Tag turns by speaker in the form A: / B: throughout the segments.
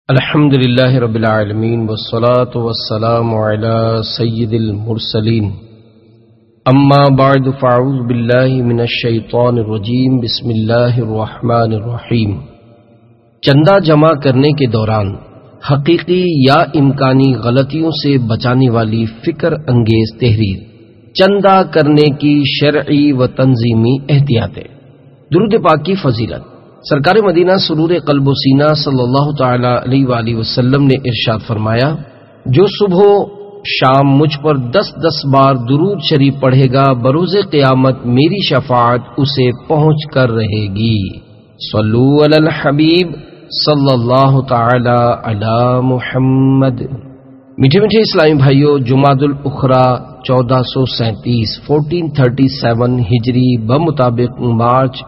A: الحمد للہ رب العالمین والصلاة والسلام علی سید المرسلین اما بعد فاعوذ باللہ من الشیطان الرجیم بسم اللہ الرحمن الرحیم۔ چندہ جمع کرنے کے دوران حقیقی یا امکانی غلطیوں سے بچانے والی فکر انگیز تحریر، چندہ کرنے کی شرعی و تنظیمی احتیاطیں۔ درود پاک کی فضیلت۔ سرکار مدینہ سرور قلب و سینہ صلی اللہ تعالی علیہ وآلہ وسلم نے ارشاد فرمایا، جو صبح و شام مجھ پر 10 بار درود شریف پڑھے گا، بروز قیامت میری شفاعت اسے پہنچ کر رہے گی۔ صلو علی الحبیب صلی اللہ تعالی علی محمد۔ میٹھے میٹھے اسلامی بھائیوں، جمادی الاخری 1437 ہجری بمطابق مارچ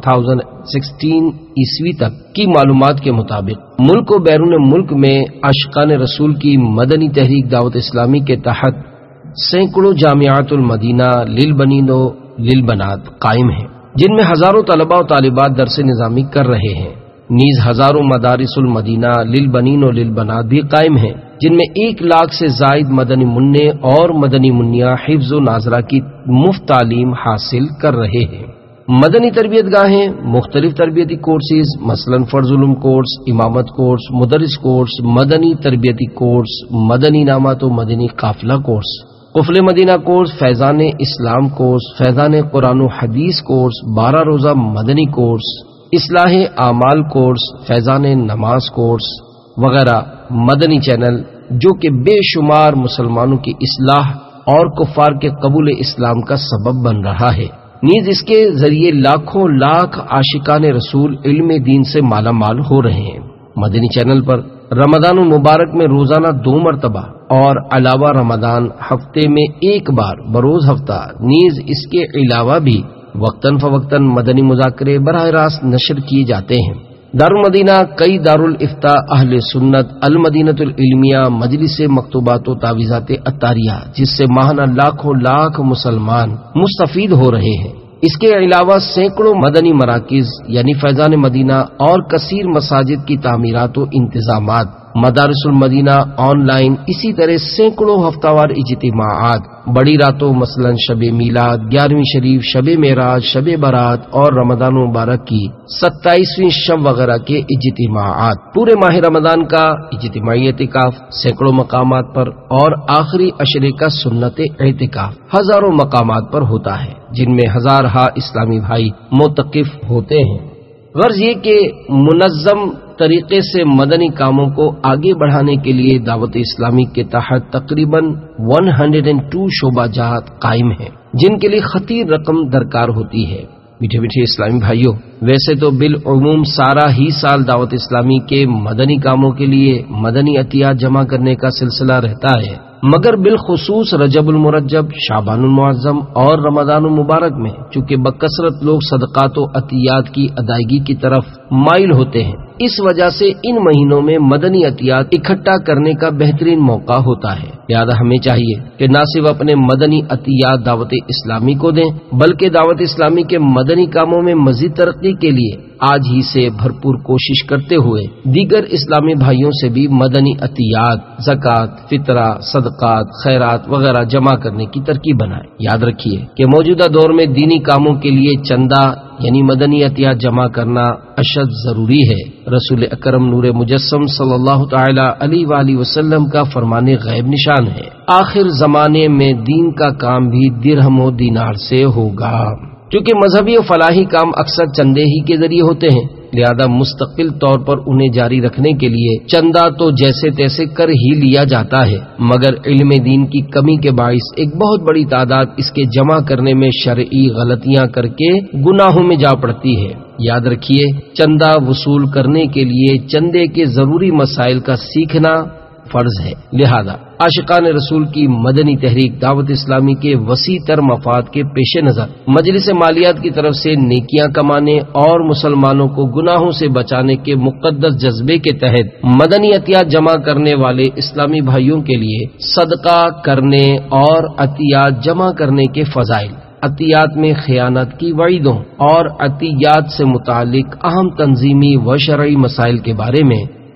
A: 2016 عیسوی تک کی معلومات کے مطابق ملک و بیرون ملک میں عاشقان رسول کی مدنی تحریک دعوت اسلامی کے تحت سینکڑوں جامعات المدینہ للبنین و للبنات قائم ہیں، جن میں ہزاروں طلباء و طالبات درس نظامی کر رہے ہیں۔ نیز ہزاروں مدارس المدینہ للبنین و للبنات بھی قائم ہیں، جن میں 1 لاکھ سے زائد مدنی منع اور مدنی منیا حفظ و ناظرہ کی مفت تعلیم حاصل کر رہے ہیں۔ مدنی تربیت گاہیں، مختلف تربیتی کورسز مثلا فرض علوم کورس، امامت کورس، مدرس کورس، مدنی تربیتی کورس، مدنی نامات و مدنی قافلہ کورس، قفل مدینہ کورس، فیضان اسلام کورس، فیضان قرآن و حدیث کورس، 12 روزہ مدنی کورس، اصلاح اعمال کورس، فیضان نماز کورس وغیرہ مدنی چینل، جو کہ بے شمار مسلمانوں کی اصلاح اور کفار کے قبول اسلام کا سبب بن رہا ہے۔ نیز اس کے ذریعے لاکھوں لاکھ عاشقان رسول علم دین سے مالا مال ہو رہے ہیں۔ مدنی چینل پر رمضان المبارک میں روزانہ 2 مرتبہ اور علاوہ رمضان ہفتے میں 1 بار بروز ہفتہ، نیز اس کے علاوہ بھی وقتاً فوقتاً مدنی مذاکرے براہ راست نشر کیے جاتے ہیں۔ دارالمدینہ کئی دارالافتاء اہل سنت المدینۃ العلمیہ مجلس مکتوبات و تعویذات عطاریہ، جس سے ماہانہ لاکھوں لاکھ مسلمان مستفید ہو رہے ہیں۔ اس کے علاوہ سینکڑوں مدنی مراکز یعنی فیضان مدینہ اور کثیر مساجد کی تعمیرات و انتظامات، مدارس المدینہ آن لائن، اسی طرح سینکڑوں ہفتہ وار اجتماعات، بڑی راتوں مثلا شب میلاد، 11ویں شریف، شب معراج، شب برات اور رمضان مبارک کی 27ویں شب وغیرہ کے اجتماعات، پورے ماہ رمضان کا اجتماعی اعتکاف سینکڑوں مقامات پر اور آخری عشرے کا سنت اعتکاف ہزاروں مقامات پر ہوتا ہے، جن میں ہزارہا اسلامی بھائی معتکف ہوتے ہیں۔ غرض یہ کہ منظم طریقے سے مدنی کاموں کو آگے بڑھانے کے لیے دعوت اسلامی کے تحت تقریباً 102 شعبہ جات قائم ہیں، جن کے لیے خطیر رقم درکار ہوتی ہے۔ میٹھے میٹھے اسلامی بھائیوں، ویسے تو بالعموم سارا ہی سال دعوت اسلامی کے مدنی کاموں کے لیے مدنی عطیات جمع کرنے کا سلسلہ رہتا ہے، مگر بالخصوص رجب المرجب، شعبان المعظم اور رمضان المبارک میں چونکہ بکثرت لوگ صدقات و عطیات کی ادائیگی کی طرف مائل ہوتے ہیں، اس وجہ سے ان مہینوں میں مدنی عطیات اکٹھا کرنے کا بہترین موقع ہوتا ہے۔ لہذا ہمیں چاہیے کہ نہ صرف اپنے مدنی عطیات دعوت اسلامی کو دیں، بلکہ دعوت اسلامی کے مدنی کاموں میں مزید ترقی کے لیے آج ہی سے بھرپور کوشش کرتے ہوئے دیگر اسلامی بھائیوں سے بھی مدنی عطیات، زکوٰۃ، فطرہ، صدقات، خیرات وغیرہ جمع کرنے کی ترکیب بنائیں۔ یاد رکھیے کہ موجودہ دور میں دینی کاموں کے لیے چندہ یعنی مدنی عطیات جمع کرنا اشد ضروری ہے۔ رسول اکرم نور مجسم صلی اللہ تعالی علیہ وآلہ وسلم کا فرمان غیب نشان ہے، آخر زمانے میں دین کا کام بھی درہم و دینار سے ہوگا۔ چونکہ مذہبی و فلاحی کام اکثر چندے ہی کے ذریعے ہوتے ہیں، لہذا مستقل طور پر انہیں جاری رکھنے کے لیے چندہ تو جیسے تیسے کر ہی لیا جاتا ہے، مگر علم دین کی کمی کے باعث ایک بہت بڑی تعداد اس کے جمع کرنے میں شرعی غلطیاں کر کے گناہوں میں جا پڑتی ہے۔ یاد رکھیے، چندہ وصول کرنے کے لیے چندے کے ضروری مسائل کا سیکھنا فرض ہے۔ لہذا عاشقان رسول کی مدنی تحریک دعوت اسلامی کے وسیع تر مفاد کے پیش نظر مجلس مالیات کی طرف سے نیکیاں کمانے اور مسلمانوں کو گناہوں سے بچانے کے مقدس جذبے کے تحت مدنی عطیات جمع کرنے والے اسلامی بھائیوں کے لیے صدقہ کرنے اور عطیات جمع کرنے کے فضائل، عطیات میں خیانت کی وعیدوں اور عطیات سے متعلق اہم تنظیمی و شرعی مسائل کے بارے میں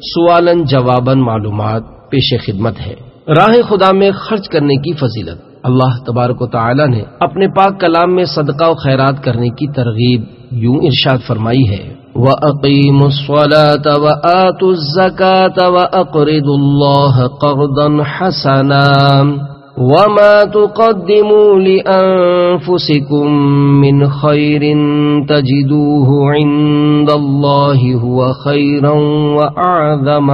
A: سوالن جوابن معلومات پیش خدمت ہے۔ راہ خدا میں خرچ کرنے کی فضیلت۔ اللہ تبارک و تعالی نے اپنے پاک کلام میں صدقہ و خیرات کرنے کی ترغیب یوں ارشاد فرمائی ہے، وَأَقِيمُوا الصَّلَاةَ وَآتُوا الزَّكَاةَ وَأَقْرِضُوا اللَّهَ قَرْضًا حَسَنًا وَمَا تُقَدِّمُوا لِأَنفُسِكُم مِّنْ خَيْرٍ تَجِدُوهُ عِندَ اللَّهِ هُوَ خَيْرًا وَأَعْظَمَ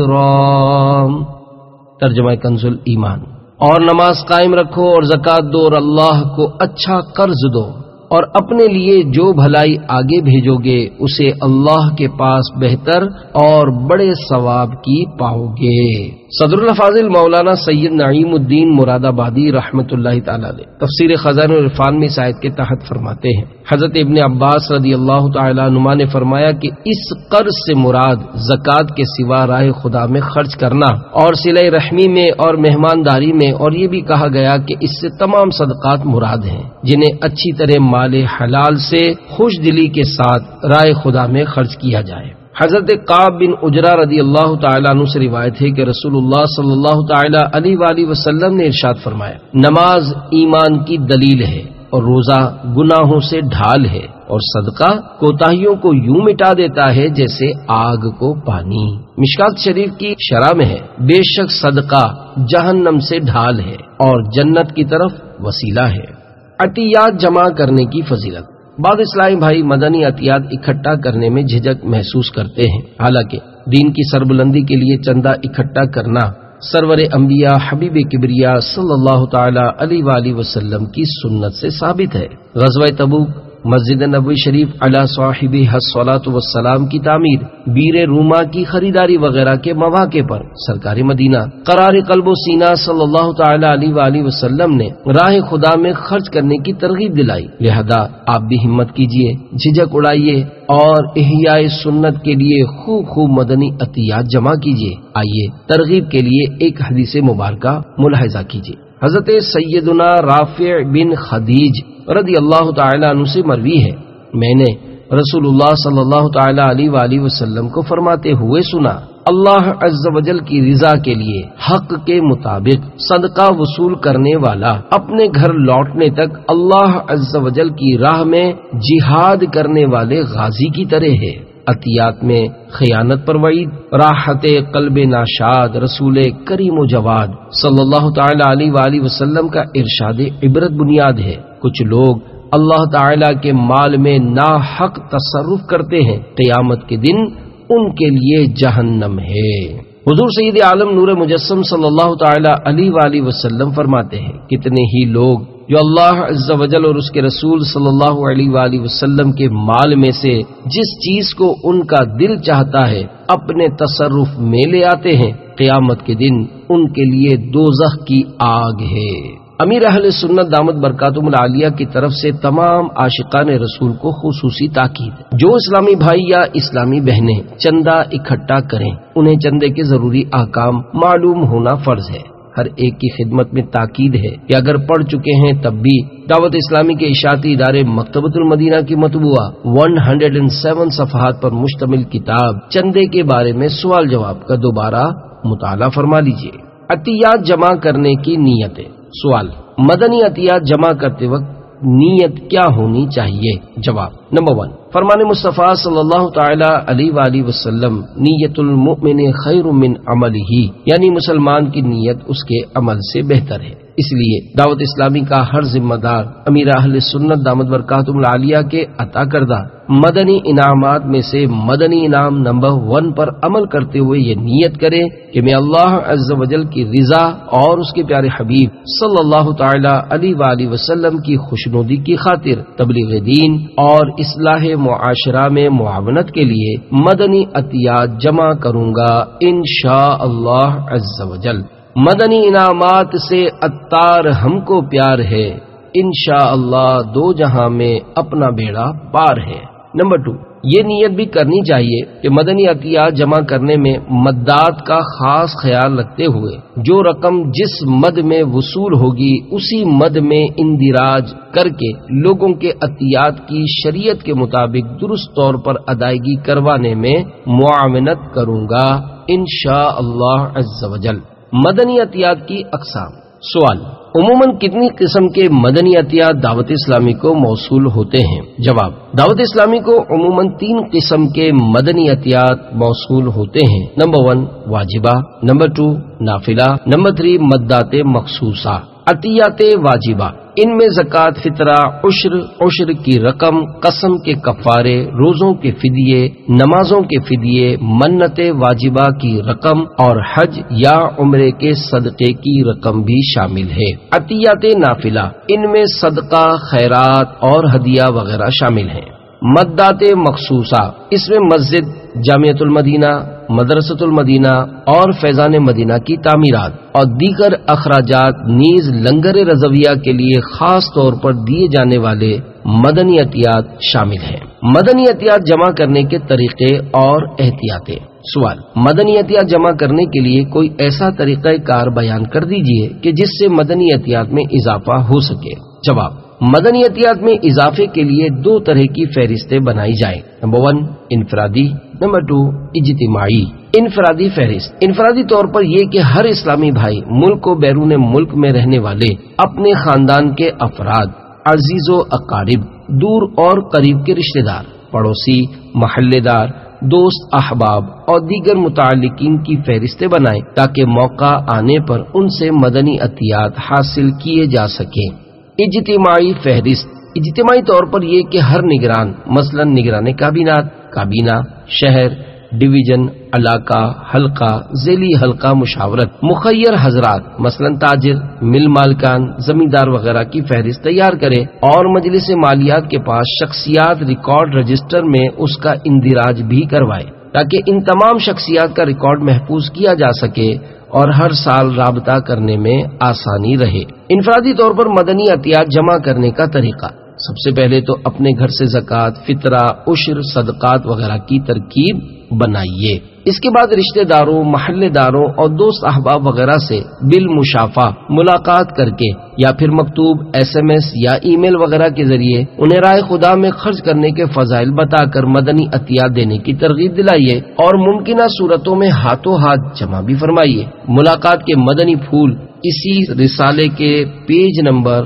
A: أَجْرًا۔ ترجمہ کنز الایمان۔ اور نماز قائم رکھو اور زکوٰۃ دو اور اللہ کو اچھا قرض دو، اور اپنے لیے جو بھلائی آگے بھیجو گے اسے اللہ کے پاس بہتر اور بڑے ثواب کی پاؤ گے۔ صدر الفاضل مولانا سید نعیم الدین مراد آبادی رحمۃ اللہ تعالی علیہ تفسیر خزائن العرفان میں اس آیت کے تحت فرماتے ہیں، حضرت ابن عباس رضی اللہ تعالی عنہما نے فرمایا کہ اس قرض سے مراد زکوٰۃ کے سوا راہ خدا میں خرچ کرنا اور صلہ رحمی میں اور مہمانداری میں، اور یہ بھی کہا گیا کہ اس سے تمام صدقات مراد ہیں جنہیں اچھی طرح مال حلال سے خوش دلی کے ساتھ راہ خدا میں خرچ کیا جائے۔ حضرت قعب بن عجرہ رضی اللہ تعالیٰ عنہ سے روایت ہے کہ رسول اللہ صلی اللہ تعالیٰ علیہ وآلہ وسلم نے ارشاد فرمایا، نماز ایمان کی دلیل ہے اور روزہ گناہوں سے ڈھال ہے، اور صدقہ کوتاہیوں کو یوں مٹا دیتا ہے جیسے آگ کو پانی۔ مشکات شریف کی شرح میں ہے، بے شک صدقہ جہنم سے ڈھال ہے اور جنت کی طرف وسیلہ ہے۔ عطیات جمع کرنے کی فضیلت۔ بعض اسلامی بھائی مدنی عطیات اکٹھا کرنے میں جھجک محسوس کرتے ہیں، حالانکہ دین کی سربلندی کے لیے چندہ اکٹھا کرنا سرور انبیاء حبیب کبریا صلی اللہ تعالی علیہ وآلہ وسلم کی سنت سے ثابت ہے۔ غزوہ تبوک، مسجد نبوی شریف علی صاحبہ الصلاۃ والسلام کی تعمیر، بیر روما کی خریداری وغیرہ کے مواقع پر سرکار مدینہ قرار قلب و سینہ صلی اللہ تعالی علیہ وآلہ وسلم نے راہ خدا میں خرچ کرنے کی ترغیب دلائی، لہذا آپ بھی ہمت کیجیے، جھجک اڑائیے اور احیاء سنت کے لیے خوب مدنی عطیات جمع کیجیے۔ آئیے ترغیب کے لیے ایک حدیث مبارکہ ملاحظہ کیجیے۔ حضرت سیدنا رافع بن خدیج رضی اللہ تعالی عنہ سے مروی ہے، میں نے رسول اللہ صلی اللہ تعالی علیہ وآلہ وسلم کو فرماتے ہوئے سنا، اللہ عز و جل کی رضا کے لیے حق کے مطابق صدقہ وصول کرنے والا اپنے گھر لوٹنے تک اللہ عز و جل کی راہ میں جہاد کرنے والے غازی کی طرح ہے۔ عطیات میں خیانت پر وعید، راحت قلب ناشاد رسول کریم و جواد صلی اللہ تعالی علیہ وآلہ وسلم کا ارشاد عبرت بنیاد ہے۔ کچھ لوگ اللہ تعالی کے مال میں ناحق تصرف کرتے ہیں، قیامت کے دن ان کے لیے جہنم ہے۔ حضور سید عالم نور مجسم صلی اللہ تعالی علیہ وآلہ وسلم فرماتے ہیں، کتنے ہی لوگ جو اللہ عز و جل اور اس کے رسول صلی اللہ علیہ وآلہ وسلم کے مال میں سے جس چیز کو ان کا دل چاہتا ہے اپنے تصرف میں لے آتے ہیں، قیامت کے دن ان کے لیے دوزخ کی آگ ہے۔ امیر اہل سنت دامت برکاتہم العالیہ کی طرف سے تمام عاشقان رسول کو خصوصی تاکید، جو اسلامی بھائی یا اسلامی بہنیں چندہ اکٹھا کریں انہیں چندے کے ضروری احکام معلوم ہونا فرض ہے۔ ہر ایک کی خدمت میں تاکید ہے کہ اگر پڑھ چکے ہیں تب بھی دعوت اسلامی کے اشاعتی ادارے مکتبۃ المدینہ کی مطبوعہ 107 صفحات پر مشتمل کتاب چندے کے بارے میں سوال جواب کا دوبارہ مطالعہ فرما لیجیے۔ عطیات جمع کرنے کی نیتیں۔ سوال، مدنی عطیات جمع کرتے وقت نیت کیا ہونی چاہیے؟ جواب، نمبر 1، فرمان مصطفیٰ صلی اللہ تعالی علیہ وآلہ وسلم، نیت المؤمن خیر من عملہ، یعنی مسلمان کی نیت اس کے عمل سے بہتر ہے۔ اس لیے دعوت اسلامی کا ہر ذمہ دار امیر اہل سنت دامت برکاتہم العالیہ کے عطا کردہ مدنی انعامات میں سے مدنی انعام نمبر 1 پر عمل کرتے ہوئے یہ نیت کرے کہ میں اللہ عز و جل کی رضا اور اس کے پیارے حبیب صلی اللہ تعالی علیہ وآلہ وسلم کی خوشنودی کی خاطر تبلیغ دین اور اصلاح معاشرہ میں معاونت کے لیے مدنی عطیات جمع کروں گا انشاء اللہ عز و جل۔ مدنی انعامات سے عطار ہم کو پیار ہے، انشاءاللہ دو جہاں میں اپنا بیڑا پار ہے۔ نمبر 2، یہ نیت بھی کرنی چاہیے کہ مدنی عطیات جمع کرنے میں مدات کا خاص خیال رکھتے ہوئے جو رقم جس مد میں وصول ہوگی اسی مد میں اندراج کر کے لوگوں کے عطیات کی شریعت کے مطابق درست طور پر ادائیگی کروانے میں معاونت کروں گا انشاء اللہ عز وجل۔ مدنی عطیات کی اقسام۔ سوال: عموماً کتنی قسم کے مدنی عطیات دعوت اسلامی کو موصول ہوتے ہیں؟ جواب: دعوت اسلامی کو عموماً 3 قسم کے مدنی عطیات موصول ہوتے ہیں۔ نمبر 1 واجبہ، نمبر 2 نافلہ، نمبر 3 مدات مخصوصہ۔ عطیات واجبہ: ان میں زکوٰۃ، فطرہ، عشر کی رقم، قسم کے کفارے، روزوں کے فدیے، نمازوں کے فدیے، منت واجبہ کی رقم اور حج یا عمرے کے صدقے کی رقم بھی شامل ہے۔ عطیات نافلہ: ان میں صدقہ، خیرات اور ہدیہ وغیرہ شامل ہیں۔ مدات مخصوصہ: اس میں مسجد، جامعۃ المدینہ، مدرسۃ المدینہ اور فیضان مدینہ کی تعمیرات اور دیگر اخراجات نیز لنگر رضویہ کے لیے خاص طور پر دیے جانے والے مدنی عطیات شامل ہیں۔ مدنی عطیات جمع کرنے کے طریقے اور احتیاطیں۔ سوال: مدنی عطیات جمع کرنے کے لیے کوئی ایسا طریقہ کار بیان کر دیجئے کہ جس سے مدنی عطیات میں اضافہ ہو سکے۔ جواب: مدنی عطیات میں اضافے کے لیے 2 طرح کی فہرستیں بنائی جائیں۔ نمبر 1 انفرادی، نمبر 2 اجتماعی۔ انفرادی فہرست: انفرادی طور پر یہ کہ ہر اسلامی بھائی ملک و بیرون ملک میں رہنے والے اپنے خاندان کے افراد، عزیز و اقارب، دور اور قریب کے رشتہ دار، پڑوسی، محلے دار، دوست، احباب اور دیگر متعلقین کی فہرستیں بنائیں تاکہ موقع آنے پر ان سے مدنی عطیات حاصل کیے جا سکیں۔ اجتماعی فہرست: اجتماعی طور پر یہ کہ ہر نگران، مثلا نگران کابینہ، شہر، ڈویژن، علاقہ، حلقہ، ذیلی حلقہ مشاورت، مخیر حضرات، مثلا تاجر، مل مالکان، زمیندار وغیرہ کی فہرست تیار کرے اور مجلس مالیات کے پاس شخصیات ریکارڈ رجسٹر میں اس کا اندراج بھی کروائے تاکہ ان تمام شخصیات کا ریکارڈ محفوظ کیا جا سکے اور ہر سال رابطہ کرنے میں آسانی رہے۔ انفرادی طور پر مدنی عطیات جمع کرنے کا طریقہ: سب سے پہلے تو اپنے گھر سے زکوٰۃ، فطرہ، عشر، صدقات وغیرہ کی ترکیب بنائیے۔ اس کے بعد رشتہ داروں، محلے داروں اور دوست احباب وغیرہ سے بالمشافہ ملاقات کر کے یا پھر مکتوب، SMS یا ای میل وغیرہ کے ذریعے انہیں راہ خدا میں خرچ کرنے کے فضائل بتا کر مدنی عطیات دینے کی ترغیب دلائیے اور ممکنہ صورتوں میں ہاتھوں ہاتھ جمع بھی فرمائیے۔ ملاقات کے مدنی پھول اسی رسالے کے پیج نمبر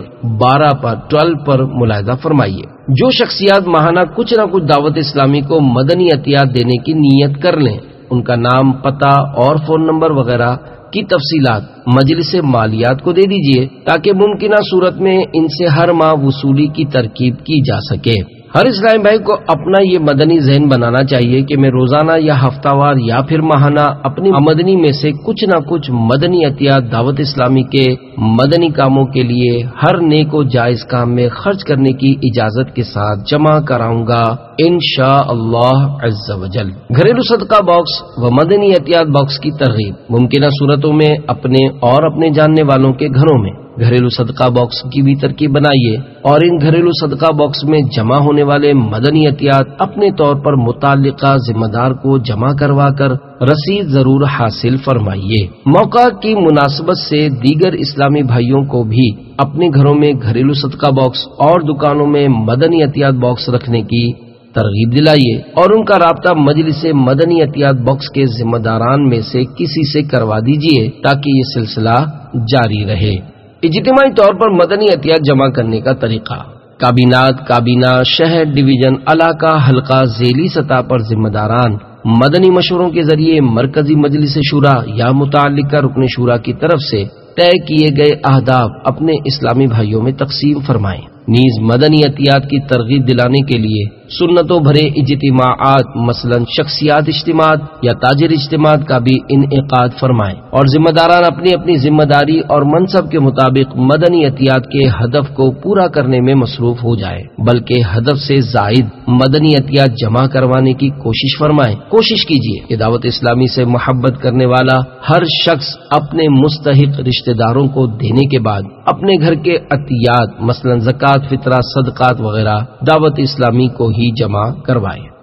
A: 12 پر ملاحظہ فرمائیے۔ جو شخصیات ماہانہ کچھ نہ کچھ دعوت اسلامی کو مدنی عطیات دینے کی نیت کر لیں، ان کا نام، پتہ اور فون نمبر وغیرہ کی تفصیلات مجلس مالیات کو دے دیجیے تاکہ ممکنہ صورت میں ان سے ہر ماہ وصولی کی ترکیب کی جا سکے۔ ہر اسلامی بھائی کو اپنا یہ مدنی ذہن بنانا چاہیے کہ میں روزانہ یا ہفتہ وار یا پھر ماہانہ اپنی آمدنی میں سے کچھ نہ کچھ مدنی عطیات دعوت اسلامی کے مدنی کاموں کے لیے ہر نیک و جائز کام میں خرچ کرنے کی اجازت کے ساتھ جمع کراؤں گا انشاء اللہ عز وجل۔ گھریلو صدقہ باکس و مدنی عطیات باکس کی ترغیب: ممکنہ صورتوں میں اپنے اور اپنے جاننے والوں کے گھروں میں گھریلو صدقہ باکس کی بھی ترکیب بنائیے اور ان گھریلو صدقہ باکس میں جمع ہونے والے مدنی عطیات اپنے طور پر متعلقہ ذمہ دار کو جمع کروا کر رسید ضرور حاصل فرمائیے۔ موقع کی مناسبت سے دیگر اسلامی بھائیوں کو بھی اپنے گھروں میں گھریلو صدقہ باکس اور دکانوں میں مدنی عطیات باکس رکھنے کی ترغیب دلائیے اور ان کا رابطہ مجلس مدنی عطیات باکس کے ذمہ داران میں سے کسی سے کروا دیجیے تاکہ یہ سلسلہ جاری رہے۔ اجتماعی طور پر مدنی عطیات جمع کرنے کا طریقہ: کابینہ، شہر، ڈویژن، علاقہ، حلقہ، ذیلی سطح پر ذمہ داران مدنی مشوروں کے ذریعے مرکزی مجلس شورا یا متعلقہ رکن شورا کی طرف سے طے کیے گئے اہداف اپنے اسلامی بھائیوں میں تقسیم فرمائیں۔ نیز مدنی عطیات کی ترغیب دلانے کے لیے سنتوں بھرے اجتماعات مثلا شخصیات اجتماعات یا تاجر اجتماعات کا بھی انعقاد فرمائیں اور ذمہ داران اپنی اپنی ذمہ داری اور منصب کے مطابق مدنی عطیات کے ہدف کو پورا کرنے میں مصروف ہو جائیں، بلکہ ہدف سے زائد مدنی عطیات جمع کروانے کی کوشش فرمائیں۔ کوشش کیجیے کہ دعوت اسلامی سے محبت کرنے والا ہر شخص اپنے مستحق رشتہ داروں کو دینے کے بعد اپنے گھر کے عطیات مثلا زکوٰۃ، فطرہ، صدقات وغیرہ دعوت اسلامی کو ہی جمع کروائے۔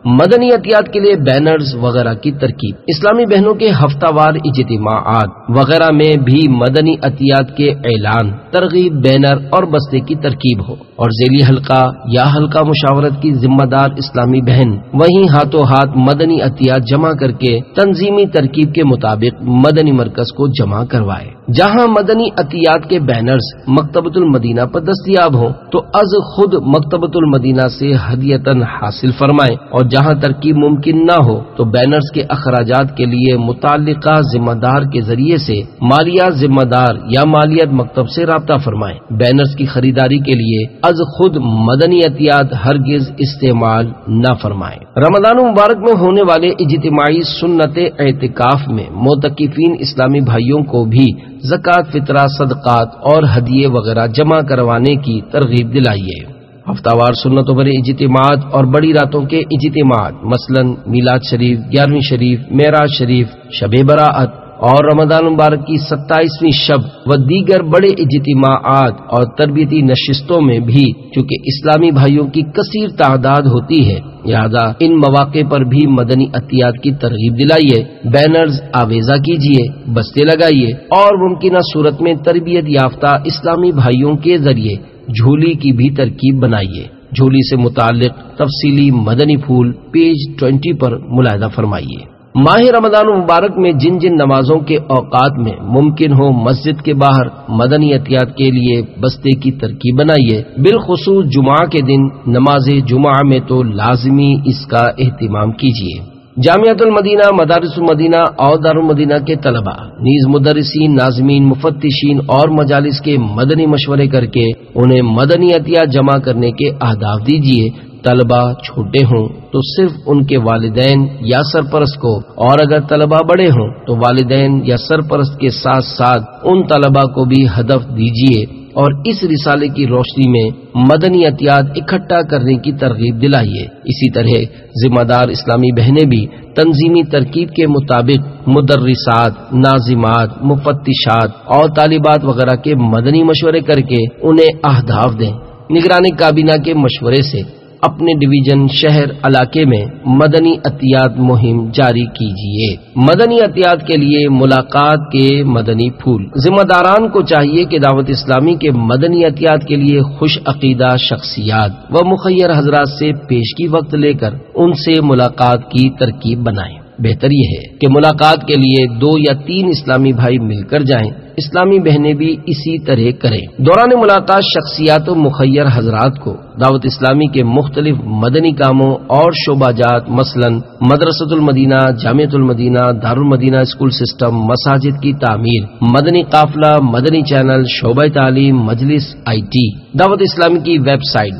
A: مدنی عطیات کے لیے بینرز وغیرہ کی ترکیب، اسلامی بہنوں کے ہفتہ وار اجتماعات وغیرہ میں بھی مدنی عطیات کے اعلان، ترغیب، بینر اور بستے کی ترکیب ہو، اور ذیلی حلقہ یا حلقہ مشاورت کی ذمہ دار اسلامی بہن وہیں ہاتھوں ہاتھ مدنی عطیات جمع کر کے تنظیمی ترکیب کے مطابق مدنی مرکز کو جمع کروائے۔ جہاں مدنی عطیات کے بینرز مکتبۃ المدینہ پر دستیاب ہوں تو از خود مکتبۃ المدینہ سے ہدیتاً حاصل فرمائیں، اور جہاں ترکیب ممکن نہ ہو تو بینرز کے اخراجات کے لیے متعلقہ ذمہ دار کے ذریعے سے مالیات ذمہ دار یا مالیات مکتب سے رابطہ فرمائیں۔ بینرز کی خریداری کے لیے از خود مدنی عطیات ہرگز استعمال نہ فرمائیں۔ رمضان مبارک میں ہونے والے اجتماعی سنت اعتکاف میں معتکفین اسلامی بھائیوں کو بھی زکوٰۃ، فطرہ، صدقات اور ہدیے وغیرہ جمع کروانے کی ترغیب دلائیے۔ ہفتہ وار سنتوں پر اجتماعات اور بڑی راتوں کے اجتماعات، مثلا میلاد شریف، 11ویں شریف، معراج شریف، شب برأت اور رمضان مبارک کی 27ویں شب و دیگر بڑے اجتماعات اور تربیتی نشستوں میں بھی چونکہ اسلامی بھائیوں کی کثیر تعداد ہوتی ہے، لہذا ان مواقع پر بھی مدنی عطیات کی ترغیب دلائیے، بینرز آویزہ کیجیے، بستے لگائیے، اور ممکنہ صورت میں تربیت یافتہ اسلامی بھائیوں کے ذریعے جھولی کی بھی ترکیب بنائیے۔ جھولی سے متعلق تفصیلی مدنی پھول پیج 20 پر ملاحظہ فرمائیے۔ ماہ رمضان مبارک میں جن جن نمازوں کے اوقات میں ممکن ہو مسجد کے باہر مدنی عطیات کے لیے بستے کی ترکیب بنائیے، بالخصوص جمعہ کے دن نماز جمعہ میں تو لازمی اس کا اہتمام کیجیے۔ جامعۃ المدینہ، مدارس المدینہ اور دارالمدینہ کے طلباء نیز مدرسین، ناظمین، مفتشین اور مجالس کے مدنی مشورے کر کے انہیں مدنی عطیات جمع کرنے کے اہداف دیجیے۔ طلباء چھوٹے ہوں تو صرف ان کے والدین یا سرپرست کو، اور اگر طلباء بڑے ہوں تو والدین یا سرپرست کے ساتھ ساتھ ان طلباء کو بھی ہدف دیجیے، اور اس رسالے کی روشنی میں مدنی عطیات اکٹھا کرنے کی ترغیب دلائیے۔ اسی طرح ذمہ دار اسلامی بہنیں بھی تنظیمی ترکیب کے مطابق مدرسات، ناظمات، مفتشات اور طالبات وغیرہ کے مدنی مشورے کر کے انہیں اہداف دیں۔ نگرانی کابینہ کے مشورے سے اپنے ڈویژن، شہر، علاقے میں مدنی عطیات مہم جاری کیجیے۔ مدنی عطیات کے لیے ملاقات کے مدنی پھول، ذمہ داران کو چاہیے کہ دعوت اسلامی کے مدنی عطیات کے لیے خوش عقیدہ شخصیات و مخیر حضرات سے پیشگی وقت لے کر ان سے ملاقات کی ترکیب بنائیں۔ بہتر یہ ہے کہ ملاقات کے لیے 2 یا 3 اسلامی بھائی مل کر جائیں، اسلامی بہنیں بھی اسی طرح کریں۔ دوران ملاقات شخصیات و مخیر حضرات کو دعوت اسلامی کے مختلف مدنی کاموں اور شعبہ جات، مثلا مدرسۃ المدینہ، جامعۃ المدینہ، دارالمدینہ اسکول سسٹم، مساجد کی تعمیر، مدنی قافلہ، مدنی چینل، شعبہ تعلیم، مجلس IT، دعوت اسلامی کی ویب سائٹ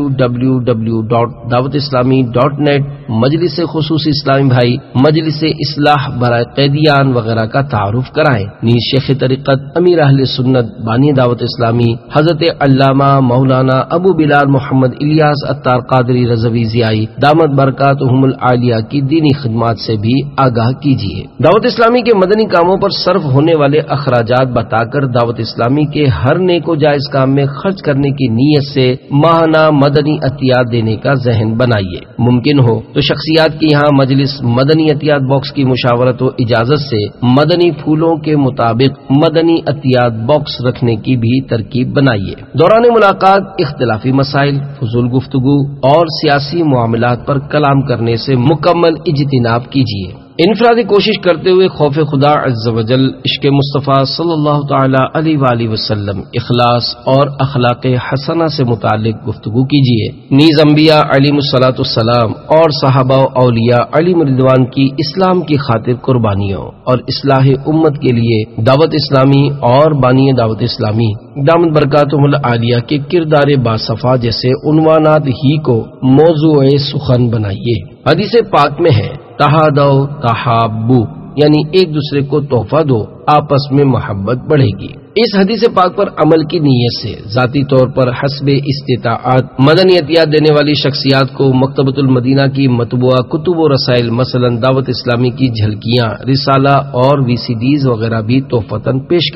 A: www.dawatislami.net، مجلس خصوصی اسلامی بھائی، مجلس اصلاح برائے قیدیان وغیرہ کا تعارف کرائیں۔ نیز شیخ طریقت، امیر اہل سنت، بانی دعوت اسلامی حضرت علامہ مولانا ابو بلال محمد الیاس عطار قادری رضوی ضیائی دامت برکاتہم العالیہ کی دینی خدمات سے بھی آگاہ کیجیے۔ دعوت اسلامی کے مدنی کاموں پر صرف ہونے والے اخراجات بتا کر دعوت اسلامی کے ہر نیک و جائز کام میں خرچ کرنے کی نیت سے ماہانہ مدنی عطیات دینے کا ذہن بنائیے۔ ممکن ہو تو شخصیات کی یہاں مجلس مدنی عطیات باکس کی مشاورت و اجازت سے مدنی پھولوں کے مطابق مدنی عطیات باکس رکھنے کی بھی ترکیب بنائیے۔ دوران ملاقات اختلافی مسائل، فضول گفتگو اور سیاسی معاملات پر کلام کرنے سے مکمل اجتناب کیجیے۔ انفرادی کوشش کرتے ہوئے خوف خدا عز و جل، عشق مصطفیٰ صلی اللہ تعالی علیہ وآلہ وسلم، اخلاص اور اخلاق حسنہ سے متعلق گفتگو کیجیے۔ نیز انبیاء علیہم الصلاۃ والسلام اور صحابہ و اولیاء علیہم رضوان کی اسلام کی خاطر قربانیوں اور اصلاح امت کے لیے دعوت اسلامی اور بانی دعوت اسلامی دامت برکاتہم العالیہ کے کردار باصفا جیسے عنوانات ہی کو موضوع سخن بنائیے۔ حدیث پاک میں ہے تہادو تحابو، یعنی ایک دوسرے کو تحفہ دو، آپس میں محبت بڑھے گی۔ اس حدیث پاک پر عمل کی نیت سے ذاتی طور پر حسب استطاعت مدنی عطیات دینے والی شخصیات کو مکتبۃ المدینہ کی مطبوعہ کتب و رسائل، مثلا دعوت اسلامی کی جھلکیاں، رسالہ اور VCDs وغیرہ بھی تحفتاً پیش کریں۔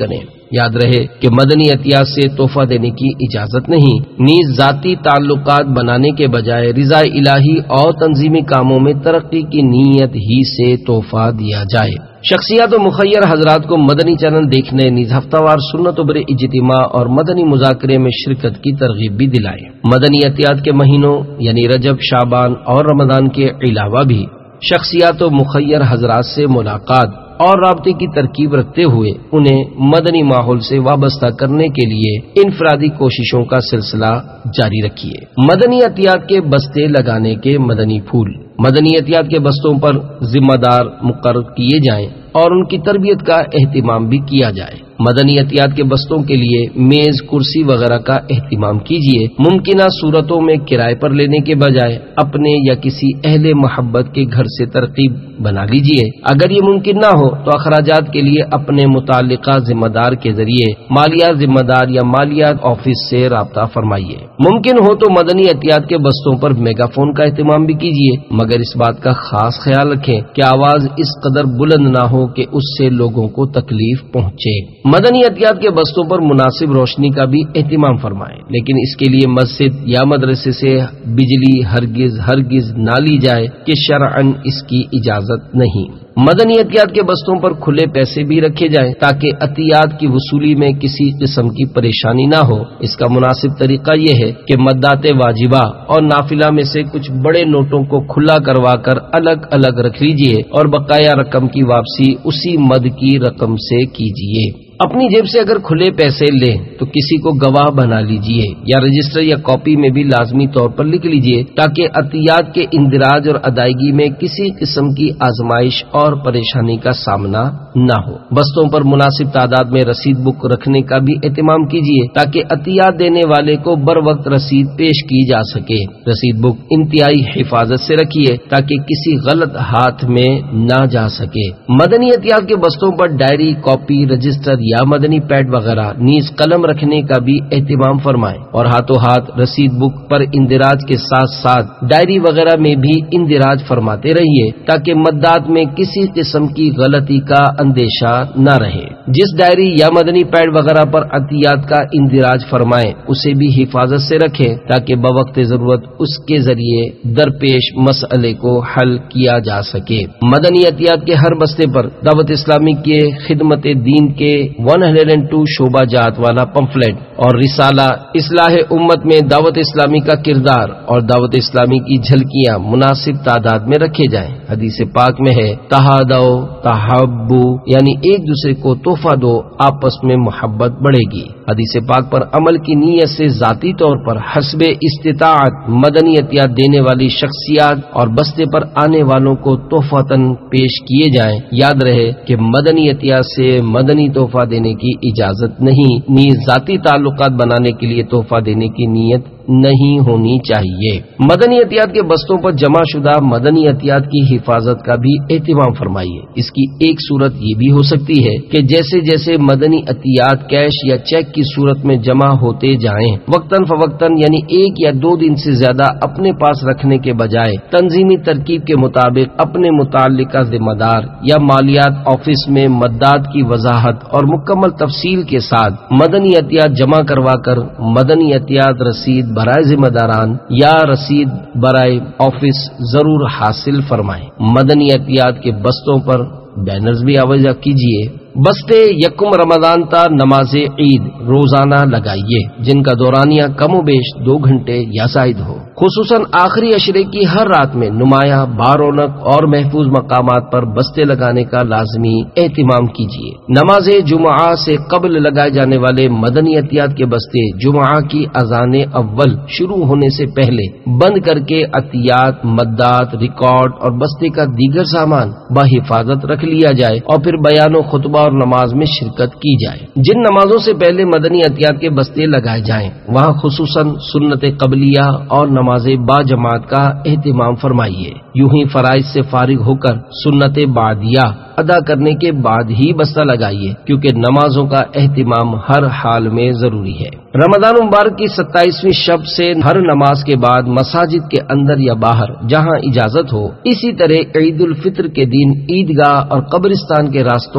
A: یاد رہے کہ مدنی عطیات سے تحفہ دینے کی اجازت نہیں، نیز ذاتی تعلقات بنانے کے بجائے رضا الہی اور تنظیمی کاموں میں ترقی کی نیت ہی سے تحفہ دیا جائے۔ شخصیات و مخیر حضرات کو مدنی چینل دیکھنے نیز ہفتہ وار سنت و بر اجتماع اور مدنی مذاکرے میں شرکت کی ترغیب بھی دلائے۔ مدنی عطیات کے مہینوں یعنی رجب، شعبان اور رمضان کے علاوہ بھی شخصیات و مخیر حضرات سے ملاقات اور رابطے کی ترکیب رکھتے ہوئے انہیں مدنی ماحول سے وابستہ کرنے کے لیے انفرادی کوششوں کا سلسلہ جاری رکھیے۔ مدنی عطیات کے بستے لگانے کے مدنی پھول۔ مدنی عطیات کے بستوں پر ذمہ دار مقرر کیے جائیں اور ان کی تربیت کا اہتمام بھی کیا جائے۔ مدنی عطیات کے بستوں کے لیے میز، کرسی وغیرہ کا اہتمام کیجیے۔ ممکنہ صورتوں میں کرائے پر لینے کے بجائے اپنے یا کسی اہل محبت کے گھر سے ترکیب بنا لیجیے۔ اگر یہ ممکن نہ ہو تو اخراجات کے لیے اپنے متعلقہ ذمہ دار کے ذریعے مالیات ذمہ دار یا مالیات آفس سے رابطہ فرمائیے۔ ممکن ہو تو مدنی عطیات کے بستوں پر میگا فون کا اہتمام بھی کیجیے، مگر اس بات کا خاص خیال رکھیں کہ آواز اس قدر بلند نہ ہو کہ اس سے لوگوں کو تکلیف پہنچے۔ مدنی عطیات کے بستوں پر مناسب روشنی کا بھی اہتمام فرمائیں، لیکن اس کے لیے مسجد یا مدرسے سے بجلی ہرگز نہ لی جائے کہ شرعاً اس کی اجازت نہیں۔ مدنی عطیات کے بستوں پر کھلے پیسے بھی رکھے جائیں تاکہ عطیات کی وصولی میں کسی قسم کی پریشانی نہ ہو۔ اس کا مناسب طریقہ یہ ہے کہ مدات واجبہ اور نافلہ میں سے کچھ بڑے نوٹوں کو کھلا کروا کر الگ الگ رکھ لیجئے اور بقایا رقم کی واپسی اسی مد کی رقم سے کیجیے۔ اپنی جیب سے اگر کھلے پیسے لیں تو کسی کو گواہ بنا لیجئے یا رجسٹر یا کاپی میں بھی لازمی طور پر لکھ لیجئے تاکہ عطیات کے اندراج اور ادائیگی میں کسی قسم کی آزمائش اور پریشانی کا سامنا نہ ہو۔ بستوں پر مناسب تعداد میں رسید بک رکھنے کا بھی اہتمام کیجیے تاکہ عطیات دینے والے کو بر وقت رسید پیش کی جا سکے۔ رسید بک انتہائی حفاظت سے رکھیے تاکہ کسی غلط ہاتھ میں نہ جا سکے۔ مدنی عطیات کے بستوں پر ڈائری، کاپی، رجسٹر یا مدنی پیڈ وغیرہ نیز قلم رکھنے کا بھی اہتمام فرمائیں اور ہاتھوں ہاتھ رسید بک پر اندراج کے ساتھ ساتھ ڈائری وغیرہ میں بھی اندراج فرماتے رہیے تاکہ مدات میں کسی قسم کی غلطی کا اندیشہ نہ رہے۔ جس ڈائری یا مدنی پیڈ وغیرہ پر عطیات کا اندراج فرمائیں اسے بھی حفاظت سے رکھیں تاکہ بوقت ضرورت اس کے ذریعے درپیش مسئلے کو حل کیا جا سکے۔ مدنی عطیات کے ہر بستے پر دعوت اسلامی کے خدمت دین کے 102 شعبہ جات والا پمفلٹ اور رسالہ اصلاح امت میں دعوت اسلامی کا کردار اور دعوت اسلامی کی جھلکیاں مناسب تعداد میں رکھے جائیں۔ حدیث پاک میں ہے تہادو تحابو، یعنی ایک دوسرے کو تحفہ دو، آپس میں محبت بڑھے گی۔ حدیث پاک پر عمل کی نیت سے ذاتی طور پر حسب استطاعت مدنی عطیات دینے والی شخصیات اور بستے پر آنے والوں کو تحفتاً پیش کیے جائیں۔ یاد رہے کہ مدنی عطیات سے مدنی تحفہ دینے کی اجازت نہیں، نیز ذاتی تعلقات بنانے کے لیے تحفہ دینے کی نیت نہیں ہونی چاہیے۔ مدنی عطیات کے بستوں پر جمع شدہ مدنی عطیات کی حفاظت کا بھی اہتمام فرمائیے۔ اس کی ایک صورت یہ بھی ہو سکتی ہے کہ جیسے جیسے مدنی عطیات کیش یا چیک کی صورت میں جمع ہوتے جائیں، وقتاً فوقتاً یعنی 1 یا 2 دن سے زیادہ اپنے پاس رکھنے کے بجائے تنظیمی ترکیب کے مطابق اپنے متعلقہ ذمہ دار یا مالیات آفس میں مدات کی وضاحت اور مکمل تفصیل کے ساتھ مدنی عطیات جمع کروا کر مدنی عطیات رسید برائے ذمہ داران یا رسید برائے آفس ضرور حاصل فرمائیں۔ مدنی عطیات کے بستوں پر بینرز بھی آویزہ کیجیے۔ بستے یکم رمضان تا نماز عید روزانہ لگائیے جن کا دورانیہ کم و بیش 2 گھنٹے یا زائد ہو۔ خصوصاً آخری عشرے کی ہر رات میں نمایاں بارونق اور محفوظ مقامات پر بستے لگانے کا لازمی اہتمام کیجیے۔ نماز جمعہ سے قبل لگائے جانے والے مدنی عطیات کے بستے جمعہ کی اذان اول شروع ہونے سے پہلے بند کر کے عطیات، مدات، ریکارڈ اور بستے کا دیگر سامان بحفاظت رکھ لیا جائے اور پھر بیان و خطبہ اور نماز میں شرکت کی جائے۔ جن نمازوں سے پہلے مدنی عطیات کے بستے لگائے جائیں وہاں خصوصاً سنت قبلیہ اور نماز با جماعت کا اہتمام فرمائیے۔ یوں ہی فرائض سے فارغ ہو کر سنت بعدیہ ادا کرنے کے بعد ہی بستہ لگائیے کیونکہ نمازوں کا اہتمام ہر حال میں ضروری ہے۔ رمضان مبارک کی 27ویں شب سے ہر نماز کے بعد مساجد کے اندر یا باہر جہاں اجازت ہو، اسی طرح عید الفطر کے دن عیدگاہ اور قبرستان کے راستوں اور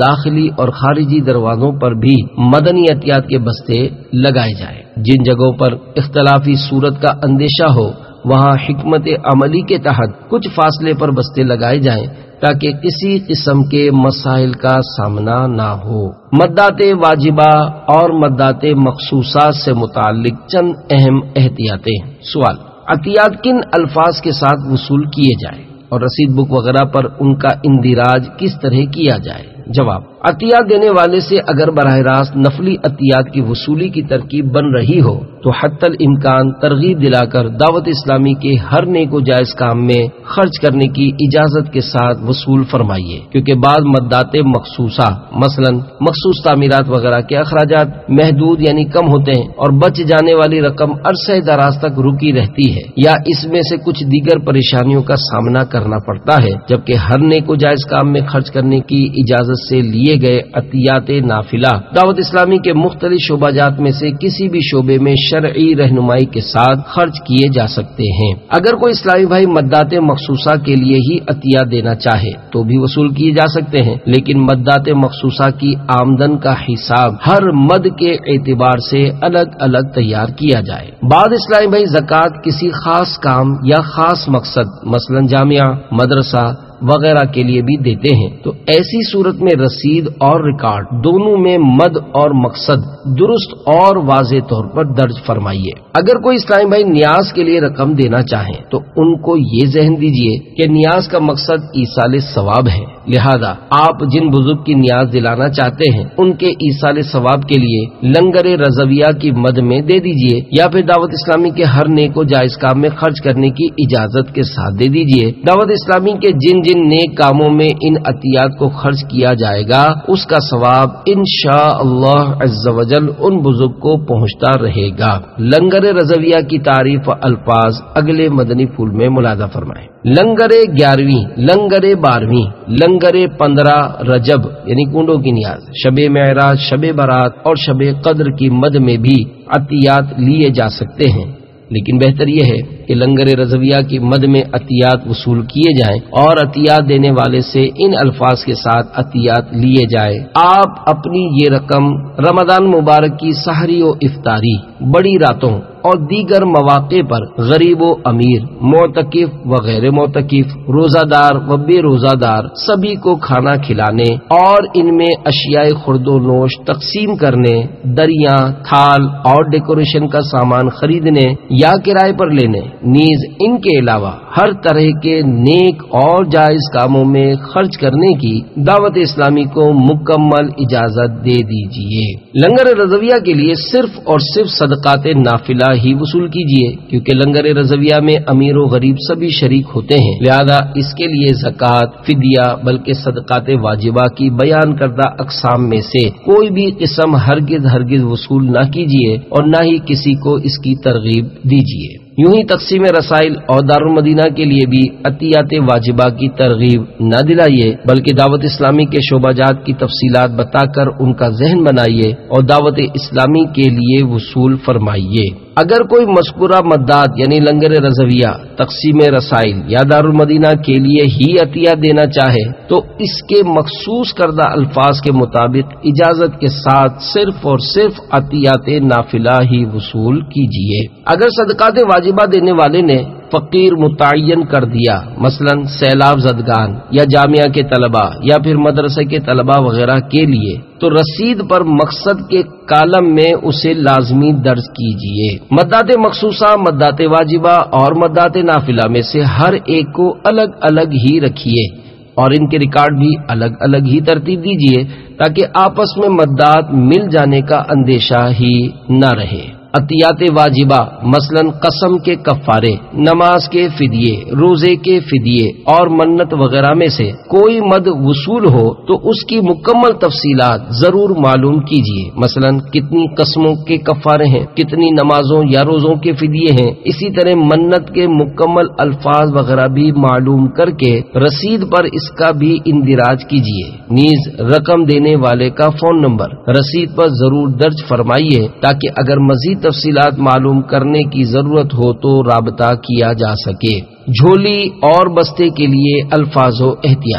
A: داخلی اور خارجی دروازوں پر بھی مدنی عطیات کے بستے لگائے جائیں۔ جن جگہوں پر اختلافی صورت کا اندیشہ ہو وہاں حکمت عملی کے تحت کچھ فاصلے پر بستے لگائے جائیں تاکہ کسی قسم کے مسائل کا سامنا نہ ہو۔ مدات واجبہ اور مدات مخصوصات سے متعلق چند اہم احتیاطیں۔ سوال: عطیات کن الفاظ کے ساتھ وصول کیے جائیں اور رسید بک وغیرہ پر ان کا اندراج کس طرح کیا جائے؟ جواب: عطیات دینے والے سے اگر براہ راست نفلی عطیات کی وصولی کی ترکیب بن رہی ہو تو حتی الامکان ترغیب دلا کر دعوت اسلامی کے ہر نیک و جائز کام میں خرچ کرنے کی اجازت کے ساتھ وصول فرمائیے، کیونکہ بعض مدات مخصوصہ مثلا مخصوص تعمیرات وغیرہ کے اخراجات محدود یعنی کم ہوتے ہیں اور بچ جانے والی رقم عرصہ دراز تک رکی رہتی ہے، یا اس میں سے کچھ دیگر پریشانیوں کا سامنا کرنا پڑتا ہے، جبکہ ہر نیک و جائز کام میں خرچ کرنے کی اجازت سے لیے گئے عطیات نافلہ دعوت اسلامی کے مختلف شعبہ جات میں سے کسی بھی شعبے میں شرعی رہنمائی کے ساتھ خرچ کیے جا سکتے ہیں۔ اگر کوئی اسلامی بھائی مدات مخصوصہ کے لیے ہی عطیات دینا چاہے تو بھی وصول کیے جا سکتے ہیں، لیکن مدات مخصوصہ کی آمدن کا حساب ہر مد کے اعتبار سے الگ الگ تیار کیا جائے۔ بعض اسلامی بھائی زکوٰۃ کسی خاص کام یا خاص مقصد مثلا جامعہ، مدرسہ وغیرہ کے لیے بھی دیتے ہیں، تو ایسی صورت میں رسید اور ریکارڈ دونوں میں مد اور مقصد درست اور واضح طور پر درج فرمائیے۔ اگر کوئی اسلامی بھائی نیاز کے لیے رقم دینا چاہیں تو ان کو یہ ذہن دیجیے کہ نیاز کا مقصد ایصال ثواب ہے، لہذا آپ جن بزرگ کی نیاز دلانا چاہتے ہیں ان کے ایصال ثواب کے لیے لنگر رضویہ کی مد میں دے دیجیے، یا پھر دعوت اسلامی کے ہر نیک و جائز کام میں خرچ کرنے کی اجازت کے ساتھ دے دیجیے۔ دعوت اسلامی کے جن نیک کاموں میں ان عطیات کو خرچ کیا جائے گا اس کا ثواب انشاءاللہ عز و جل ان بزرگ کو پہنچتا رہے گا۔ لنگر رضویہ کی تعریف و الفاظ اگلے مدنی پھول میں ملاحظہ فرمائیں۔ لنگر 11ویں، لنگر 12ویں، لنگر 15 رجب یعنی کنڈوں کی نیاز، شب معراج، شب برات اور شب قدر کی مد میں بھی عطیات لیے جا سکتے ہیں، لیکن بہتر یہ ہے کہ لنگر رضویہ کی مد میں عطیات وصول کیے جائیں اور عطیات دینے والے سے ان الفاظ کے ساتھ عطیات لیے جائے: آپ اپنی یہ رقم رمضان مبارک کی سحری و افطاری، بڑی راتوں اور دیگر مواقع پر غریب و امیر، معتکف و غیر معتکف، روزہ دار و بے روزہ دار سبھی کو کھانا کھلانے اور ان میں اشیاء خورد و نوش تقسیم کرنے، دریاں، تھال اور ڈیکوریشن کا سامان خریدنے یا کرائے پر لینے، نیز ان کے علاوہ ہر طرح کے نیک اور جائز کاموں میں خرچ کرنے کی دعوت اسلامی کو مکمل اجازت دے دیجیے۔ لنگر رضویہ کے لیے صرف اور صرف صدقات نافلہ ہی وصول کیجیے، کیونکہ لنگر رضویہ میں امیر و غریب سبھی شریک ہوتے ہیں، لہذا اس کے لیے زکوٰۃ، فدیہ بلکہ صدقات واجبہ کی بیان کردہ اقسام میں سے کوئی بھی قسم ہرگز وصول نہ کیجیے اور نہ ہی کسی کو اس کی ترغیب دیجیے۔ یوں ہی تقسیم رسائل اور دارالمدینہ کے لیے بھی عطیات واجبہ کی ترغیب نہ دلائیے، بلکہ دعوت اسلامی کے شعبہ جات کی تفصیلات بتا کر ان کا ذہن بنائیے اور دعوت اسلامی کے لیے وصول فرمائیے۔ اگر کوئی مذکورہ مدات یعنی لنگر رضویہ، تقسیم رسائل یا دارالمدینہ کے لیے ہی عطیات دینا چاہے تو اس کے مخصوص کردہ الفاظ کے مطابق اجازت کے ساتھ صرف اور صرف عطیات نافلہ ہی وصول کیجیے۔ اگر صدقات واجبہ دینے والے نے فقیر متعین کر دیا، مثلا سیلاب زدگان یا جامعہ کے طلبہ یا پھر مدرسے کے طلبہ وغیرہ کے لیے، تو رسید پر مقصد کے کالم میں اسے لازمی درج کیجیے۔ مدات مخصوصہ، مدات واجبہ اور مدات نافلہ میں سے ہر ایک کو الگ الگ ہی رکھیے اور ان کے ریکارڈ بھی الگ الگ ہی ترتیب دیجیے تاکہ آپس میں مدات مل جانے کا اندیشہ ہی نہ رہے۔ عطیات واجبہ مثلا قسم کے کفارے، نماز کے فدیے، روزے کے فدیے اور منت وغیرہ میں سے کوئی مد وصول ہو تو اس کی مکمل تفصیلات ضرور معلوم کیجیے، مثلا کتنی قسموں کے کفارے ہیں، کتنی نمازوں یا روزوں کے فدیے ہیں، اسی طرح منت کے مکمل الفاظ وغیرہ بھی معلوم کر کے رسید پر اس کا بھی اندراج کیجیے، نیز رقم دینے والے کا فون نمبر رسید پر ضرور درج فرمائیے تاکہ اگر مزید تفصیلات معلوم کرنے کی ضرورت ہو تو رابطہ کیا جا سکے۔ جھولی اور بستے کے لیے الفاظ و احتیاطیں۔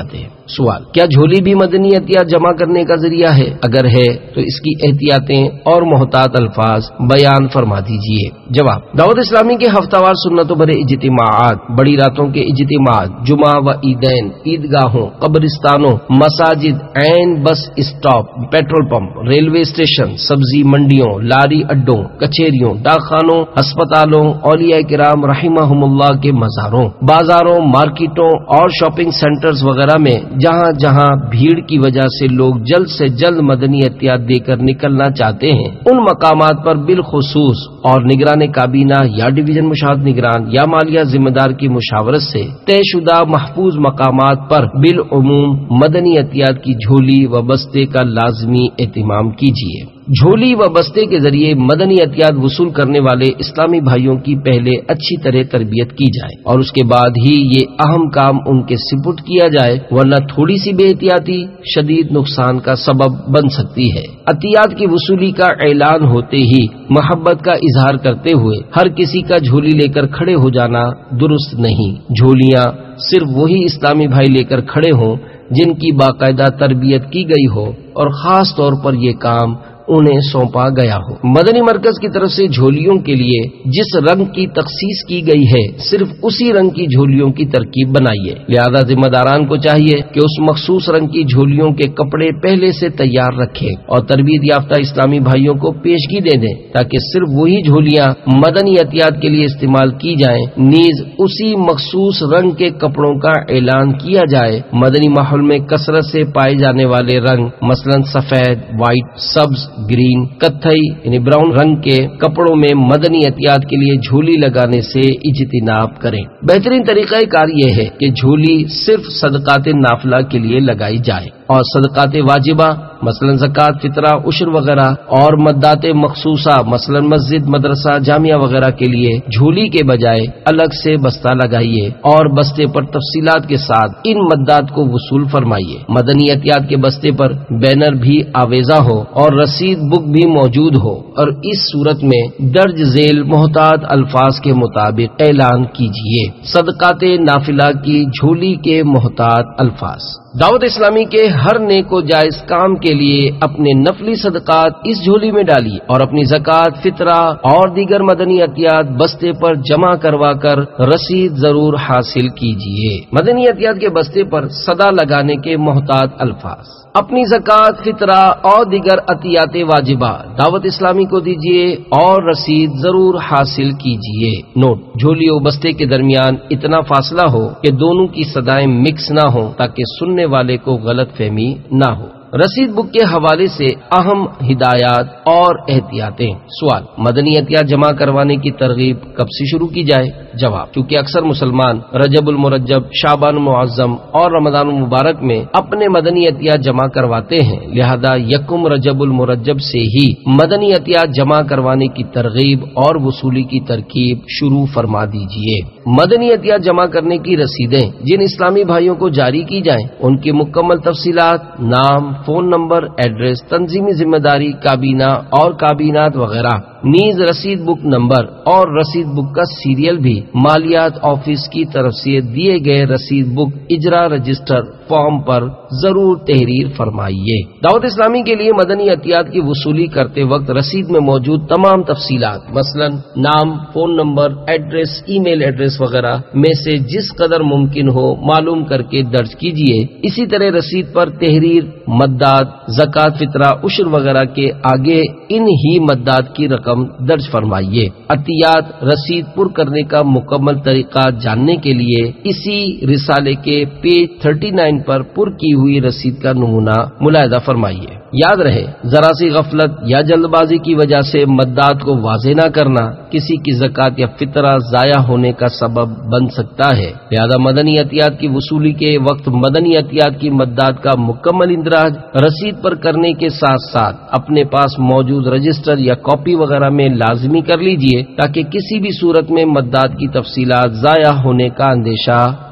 A: سوال: کیا جھولی بھی مدنی عطیات جمع کرنے کا ذریعہ ہے؟ اگر ہے تو اس کی احتیاطیں اور محتاط الفاظ بیان فرما دیجیے۔ جواب: دعوت اسلامی کے ہفتہ وار سنتوں بھرے اجتماعات، بڑی راتوں کے اجتماعات، جمعہ و عیدین، عیدگاہوں، قبرستانوں، مساجد، عین bus stop, petrol pump, railway station, سبزی منڈیوں، لاری اڈوں، کچہریوں، ڈاکخانوں، ہسپتالوں، اولیاء کرام رحمہم اللہ کے مزاروں، بازاروں، مارکیٹوں اور شاپنگ سینٹرز وغیرہ میں جہاں جہاں بھیڑ کی وجہ سے لوگ جلد سے جلد مدنی احتیاط دے کر نکلنا چاہتے ہیں، ان مقامات پر بالخصوص اور نگران کابینہ یا ڈویژن مشاہد نگران یا مالیہ ذمہ دار کی مشاورت سے طے شدہ محفوظ مقامات پر بالعموم مدنی احتیاط کی جھولی و بستے کا لازمی اہتمام کیجیے۔ جھولی و بستے کے ذریعے مدنی احتیاط وصول کرنے والے اسلامی بھائیوں کی پہلے اچھی طرح تربیت کی جائے اور اس کے بعد ہی یہ اہم کام ان کے سپرد کیا جائے، ورنہ تھوڑی سی بے احتیاطی شدید نقصان کا سبب بن سکتی ہے۔ عطیات کی وصولی کا اعلان ہوتے ہی محبت کا اظہار کرتے ہوئے ہر کسی کا جھولی لے کر کھڑے ہو جانا درست نہیں۔ جھولیاں صرف وہی اسلامی بھائی لے کر کھڑے ہوں جن کی باقاعدہ تربیت کی گئی ہو اور خاص طور پر یہ کام انہیں سونپا گیا ہو۔ مدنی مرکز کی طرف سے جھولیوں کے لیے جس رنگ کی تخصیص کی گئی ہے صرف اسی رنگ کی جھولیوں کی ترکیب بنائیے، لہذا ذمہ داران کو چاہیے کہ اس مخصوص رنگ کی جھولیوں کے کپڑے پہلے سے تیار رکھیں اور تربیت یافتہ اسلامی بھائیوں کو پیشگی دے دیں تاکہ صرف وہی جھولیاں مدنی احتیاط کے لیے استعمال کی جائیں، نیز اسی مخصوص رنگ کے کپڑوں کا اعلان کیا جائے۔ مدنی ماحول میں کثرت سے پائے جانے والے رنگ مثلا سفید، وائٹ، سبز، گرین، کتھئی یعنی براؤن رنگ کے کپڑوں میں مدنی احتیاط کے لیے جھولی لگانے سے اجتناب کریں۔ بہترین طریقہ کار یہ ہے کہ جھولی صرف صدقات نافلہ کے لیے لگائی جائے اور صدقات واجبہ مثلا زکوٰۃ، فطرہ، عشر وغیرہ اور مدات مخصوصہ مثلا مسجد، مدرسہ، جامعہ وغیرہ کے لیے جھولی کے بجائے الگ سے بستہ لگائیے اور بستے پر تفصیلات کے ساتھ ان مدات کو وصول فرمائیے۔ مدنی احتیاط کے بستے پر بینر بھی آویزہ ہو اور رسید بک بھی موجود ہو اور اس صورت میں درج ذیل محتاط الفاظ کے مطابق اعلان کیجیے۔ صدقات نافلہ کی جھولی کے محتاط الفاظ: دعوت اسلامی کے ہر نیک و جائز کام کے لیے اپنے نفلی صدقات اس جھولی میں ڈالیے اور اپنی زکوٰۃ، فطرہ اور دیگر مدنی عطیات بستے پر جمع کروا کر رسید ضرور حاصل کیجیے۔ مدنی عطیات کے بستے پر صدا لگانے کے محتاط الفاظ: اپنی زکوٰۃ، فطرہ اور دیگر عطیات واجبہ دعوت اسلامی کو دیجیے اور رسید ضرور حاصل کیجیے۔ نوٹ: جھولی و بستے کے درمیان اتنا فاصلہ ہو کہ دونوں کی صدائیں مکس نہ ہوں تاکہ سننے والے کو غلط فہمی نہ ہو۔ رسید بک کے حوالے سے اہم ہدایات اور احتیاطیں۔ سوال: مدنی عطیات جمع کروانے کی ترغیب کب سے شروع کی جائے؟ جواب: کیونکہ اکثر مسلمان رجب المرجب، شعبان المعظم اور رمضان المبارک میں اپنے مدنی عطیات جمع کرواتے ہیں، لہذا یکم رجب المرجب سے ہی مدنی عطیات جمع کروانے کی ترغیب اور وصولی کی ترکیب شروع فرما دیجیے۔ مدنی عطیات جمع کرنے کی رسیدیں جن اسلامی بھائیوں کو جاری کی جائیں ان کی مکمل تفصیلات، نام، فون نمبر، ایڈریس، تنظیمی ذمہ داری، کابینہ اور کابینات وغیرہ، نیز رسید بک نمبر اور رسید بک کا سیریل بھی مالیات آفس کی طرف سے دیے گئے رسید بک اجرا رجسٹر فارم پر ضرور تحریر فرمائیے۔ دعوت اسلامی کے لیے مدنی عطیات کی وصولی کرتے وقت رسید میں موجود تمام تفصیلات مثلا نام، phone number, address, email address وغیرہ میں سے جس قدر ممکن ہو معلوم کر کے درج کیجیے۔ اسی طرح رسید پر تحریر مدات، زکوٰۃ، فطرہ، عشر وغیرہ کے آگے ان ہی مدات کی رقم درج فرمائیے۔ عطیات رسید پر کرنے کا مکمل طریقہ جاننے کے لیے اسی رسالے کے پیج 39 پر پر کی ہوئی رسید کا نمونہ ملاحظہ فرمائیے۔ یاد رہے، ذرا سی غفلت یا جلد بازی کی وجہ سے مدات کو واضح نہ کرنا کسی کی زکوٰۃ یا فطرہ ضائع ہونے کا سبب بن سکتا ہے، لہذا مدنی عطیات کی وصولی کے وقت مدنی عطیات کی مدات کا مکمل اندراج رسید پر کرنے کے ساتھ ساتھ اپنے پاس موجود رجسٹر یا کاپی وغیرہ میں لازمی کر لیجئے تاکہ کسی بھی صورت میں مدات کی تفصیلات ضائع ہونے کا اندیشہ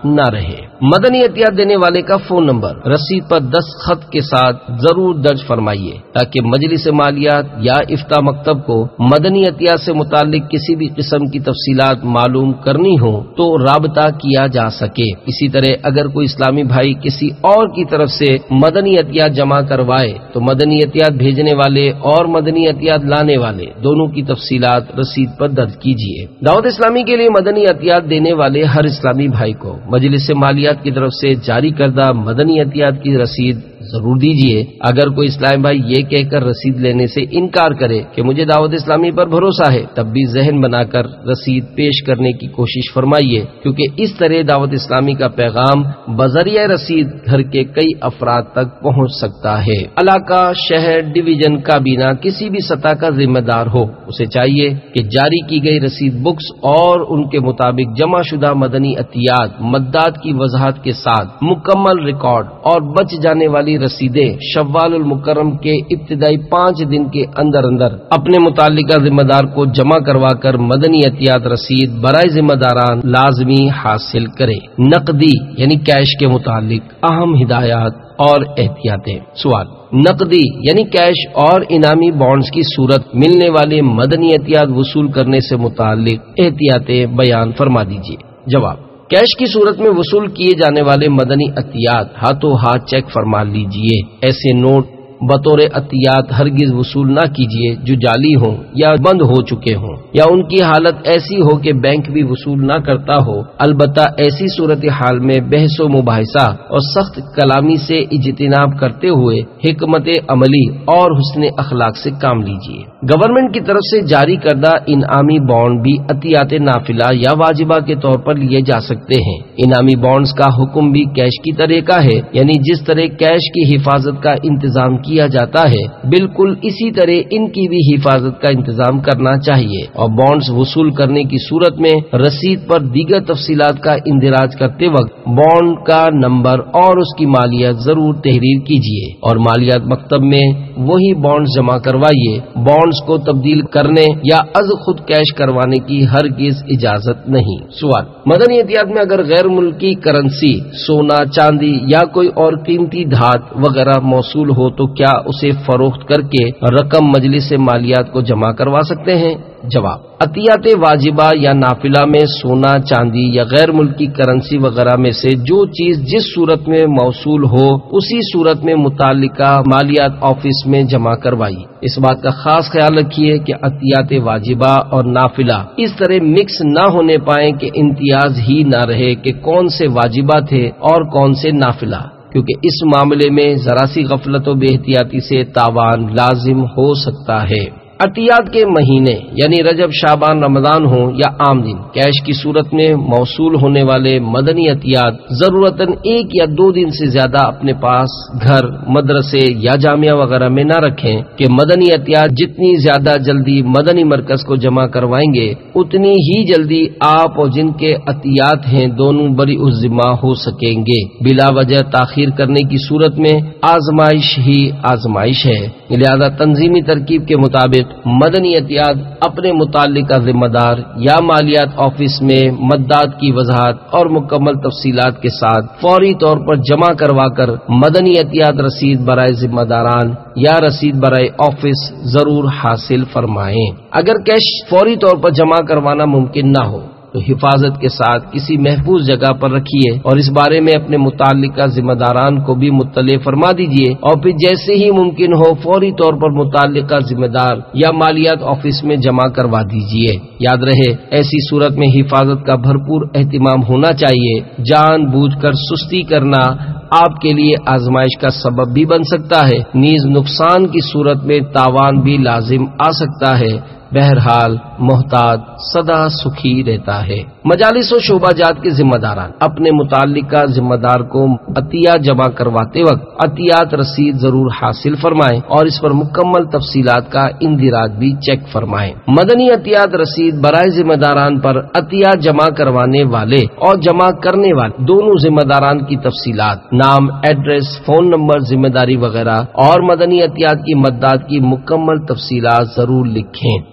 A: نہ رہے۔ مدنی عطیات دینے والے کا فون نمبر رسید پر دستخط کے ساتھ ضرور درج فرمائیے تاکہ مجلس مالیات یا افتاء مکتب کو مدنی عطیات سے متعلق کسی بھی قسم کی تفصیلات معلوم کرنی ہو تو رابطہ کیا جا سکے۔ اسی طرح اگر کوئی اسلامی بھائی کسی اور کی طرف سے مدنی عطیات جمع کروائے تو مدنی عطیات بھیجنے والے اور مدنی عطیات لانے والے دونوں کی تفصیلات رسید پر درج کیجیے۔ دعوت اسلامی کے لیے مدنی عطیات دینے والے ہر اسلامی بھائی کو مجلس مالیات کی طرف سے جاری کردہ مدنی عطیات کی رسید ضرور دیجیے۔ اگر کوئی اسلامی بھائی یہ کہہ کر رسید لینے سے انکار کرے کہ مجھے دعوت اسلامی پر بھروسہ ہے، تب بھی ذہن بنا کر رسید پیش کرنے کی کوشش فرمائیے، کیونکہ اس طرح دعوت اسلامی کا پیغام بذریعہ رسید گھر کے کئی افراد تک پہنچ سکتا ہے۔ علاقہ، شہر، ڈویژن، کابینہ کسی بھی سطح کا ذمہ دار ہو، اسے چاہیے کہ جاری کی گئی رسید بکس اور ان کے مطابق جمع شدہ مدنی عطیات مدات کی وضاحت کے ساتھ مکمل ریکارڈ اور بچ جانے والی رسیدیں شوال المکرم کے ابتدائی 5 دن کے اندر اپنے متعلقہ ذمہ دار کو جمع کروا کر مدنی عطیات رسید برائے ذمہ داران لازمی حاصل کرے۔ نقدی یعنی کیش کے متعلق اہم ہدایات اور احتیاطیں۔ سوال: نقدی یعنی کیش اور انعامی بانڈز کی صورت ملنے والے مدنی عطیات وصول کرنے سے متعلق احتیاطیں بیان فرما دیجیے۔ جواب: کیش کی صورت میں وصول کیے جانے والے مدنی عطیات ہاتھوں ہاتھ چیک فرما لیجیے۔ ایسے نوٹ بطور عطیات ہرگز وصول نہ کیجیے جو جعلی ہوں یا بند ہو چکے ہوں یا ان کی حالت ایسی ہو کہ بینک بھی وصول نہ کرتا ہو۔ البتہ ایسی صورتحال میں بحث و مباحثہ اور سخت کلامی سے اجتناب کرتے ہوئے حکمت عملی اور حسن اخلاق سے کام لیجیے۔ گورنمنٹ کی طرف سے جاری کردہ انعامی بانڈ بھی عطیات نافلہ یا واجبہ کے طور پر لیے جا سکتے ہیں۔ انعامی بانڈز کا حکم بھی کیش کی طرح کا ہے، یعنی جس طرح کیش کی حفاظت کا انتظام کیا جاتا ہے بالکل اسی طرح ان کی بھی حفاظت کا انتظام کرنا چاہیے، اور بانڈز وصول کرنے کی صورت میں رسید پر دیگر تفصیلات کا اندراج کرتے وقت بانڈ کا نمبر اور اس کی مالیت ضرور تحریر کیجیے اور مالیات مکتب میں وہی بانڈز جمع کروائیے۔ بانڈز کو تبدیل کرنے یا از خود کیش کروانے کی ہرگز اجازت نہیں۔ سوال: مدنی عطیات میں اگر غیر ملکی کرنسی، سونا، چاندی یا کوئی اور قیمتی دھات وغیرہ موصول ہو تو کیا اسے فروخت کر کے رقم مجلس مالیات کو جمع کروا سکتے ہیں؟ جواب: عطیات واجبہ یا نافلہ میں سونا، چاندی یا غیر ملکی کرنسی وغیرہ میں سے جو چیز جس صورت میں موصول ہو اسی صورت میں متعلقہ مالیات آفس میں جمع کروائی۔ اس بات کا خاص خیال رکھیے کہ عطیات واجبہ اور نافلہ اس طرح مکس نہ ہونے پائیں کہ امتیاز ہی نہ رہے کہ کون سے واجبہ تھے اور کون سے نافلہ، کیونکہ اس معاملے میں ذرا سی غفلت و بے احتیاطی سے تاوان لازم ہو سکتا ہے۔ عطیات کے مہینے یعنی رجب، شعبان، رمضان ہوں یا عام دن، کیش کی صورت میں موصول ہونے والے مدنی عطیات ضرورتاً 1 یا 2 دن سے زیادہ اپنے پاس گھر، مدرسے یا جامعہ وغیرہ میں نہ رکھیں کہ مدنی عطیات جتنی زیادہ جلدی مدنی مرکز کو جمع کروائیں گے اتنی ہی جلدی آپ اور جن کے عطیات ہیں دونوں بری الذمہ ہو سکیں گے۔ بلا وجہ تاخیر کرنے کی صورت میں آزمائش ہی آزمائش ہے، لہذا تنظیمی ترکیب کے مطابق مدنی عطیات اپنے متعلقہ ذمہ دار یا مالیات آفس میں مدات کی وضاحت اور مکمل تفصیلات کے ساتھ فوری طور پر جمع کروا کر مدنی عطیات رسید برائے ذمہ داران یا رسید برائے آفس ضرور حاصل فرمائیں۔ اگر کیش فوری طور پر جمع کروانا ممکن نہ ہو تو حفاظت کے ساتھ کسی محفوظ جگہ پر رکھیے اور اس بارے میں اپنے متعلقہ ذمہ داران کو بھی مطلع فرما دیجیے، اور پھر جیسے ہی ممکن ہو فوری طور پر متعلقہ ذمہ دار یا مالیات آفس میں جمع کروا دیجیے۔ یاد رہے ایسی صورت میں حفاظت کا بھرپور اہتمام ہونا چاہیے۔ جان بوجھ کر سستی کرنا آپ کے لیے آزمائش کا سبب بھی بن سکتا ہے، نیز نقصان کی صورت میں تاوان بھی لازم آ سکتا ہے۔ بہرحال محتاط سدا سکھی رہتا ہے۔ مجالس و شعبہ جات کے ذمہ داران اپنے متعلقہ ذمہ دار کو عطیہ جمع کرواتے وقت عطیات رسید ضرور حاصل فرمائیں اور اس پر مکمل تفصیلات کا اندراج بھی چیک فرمائیں۔ مدنی عطیات رسید برائے ذمہ داران پر عطیہ جمع کروانے والے اور جمع کرنے والے دونوں ذمہ داران کی تفصیلات، نام، ایڈریس، فون نمبر، ذمہ داری وغیرہ اور مدنی عطیات کی مدات کی مکمل تفصیلات ضرور لکھیں۔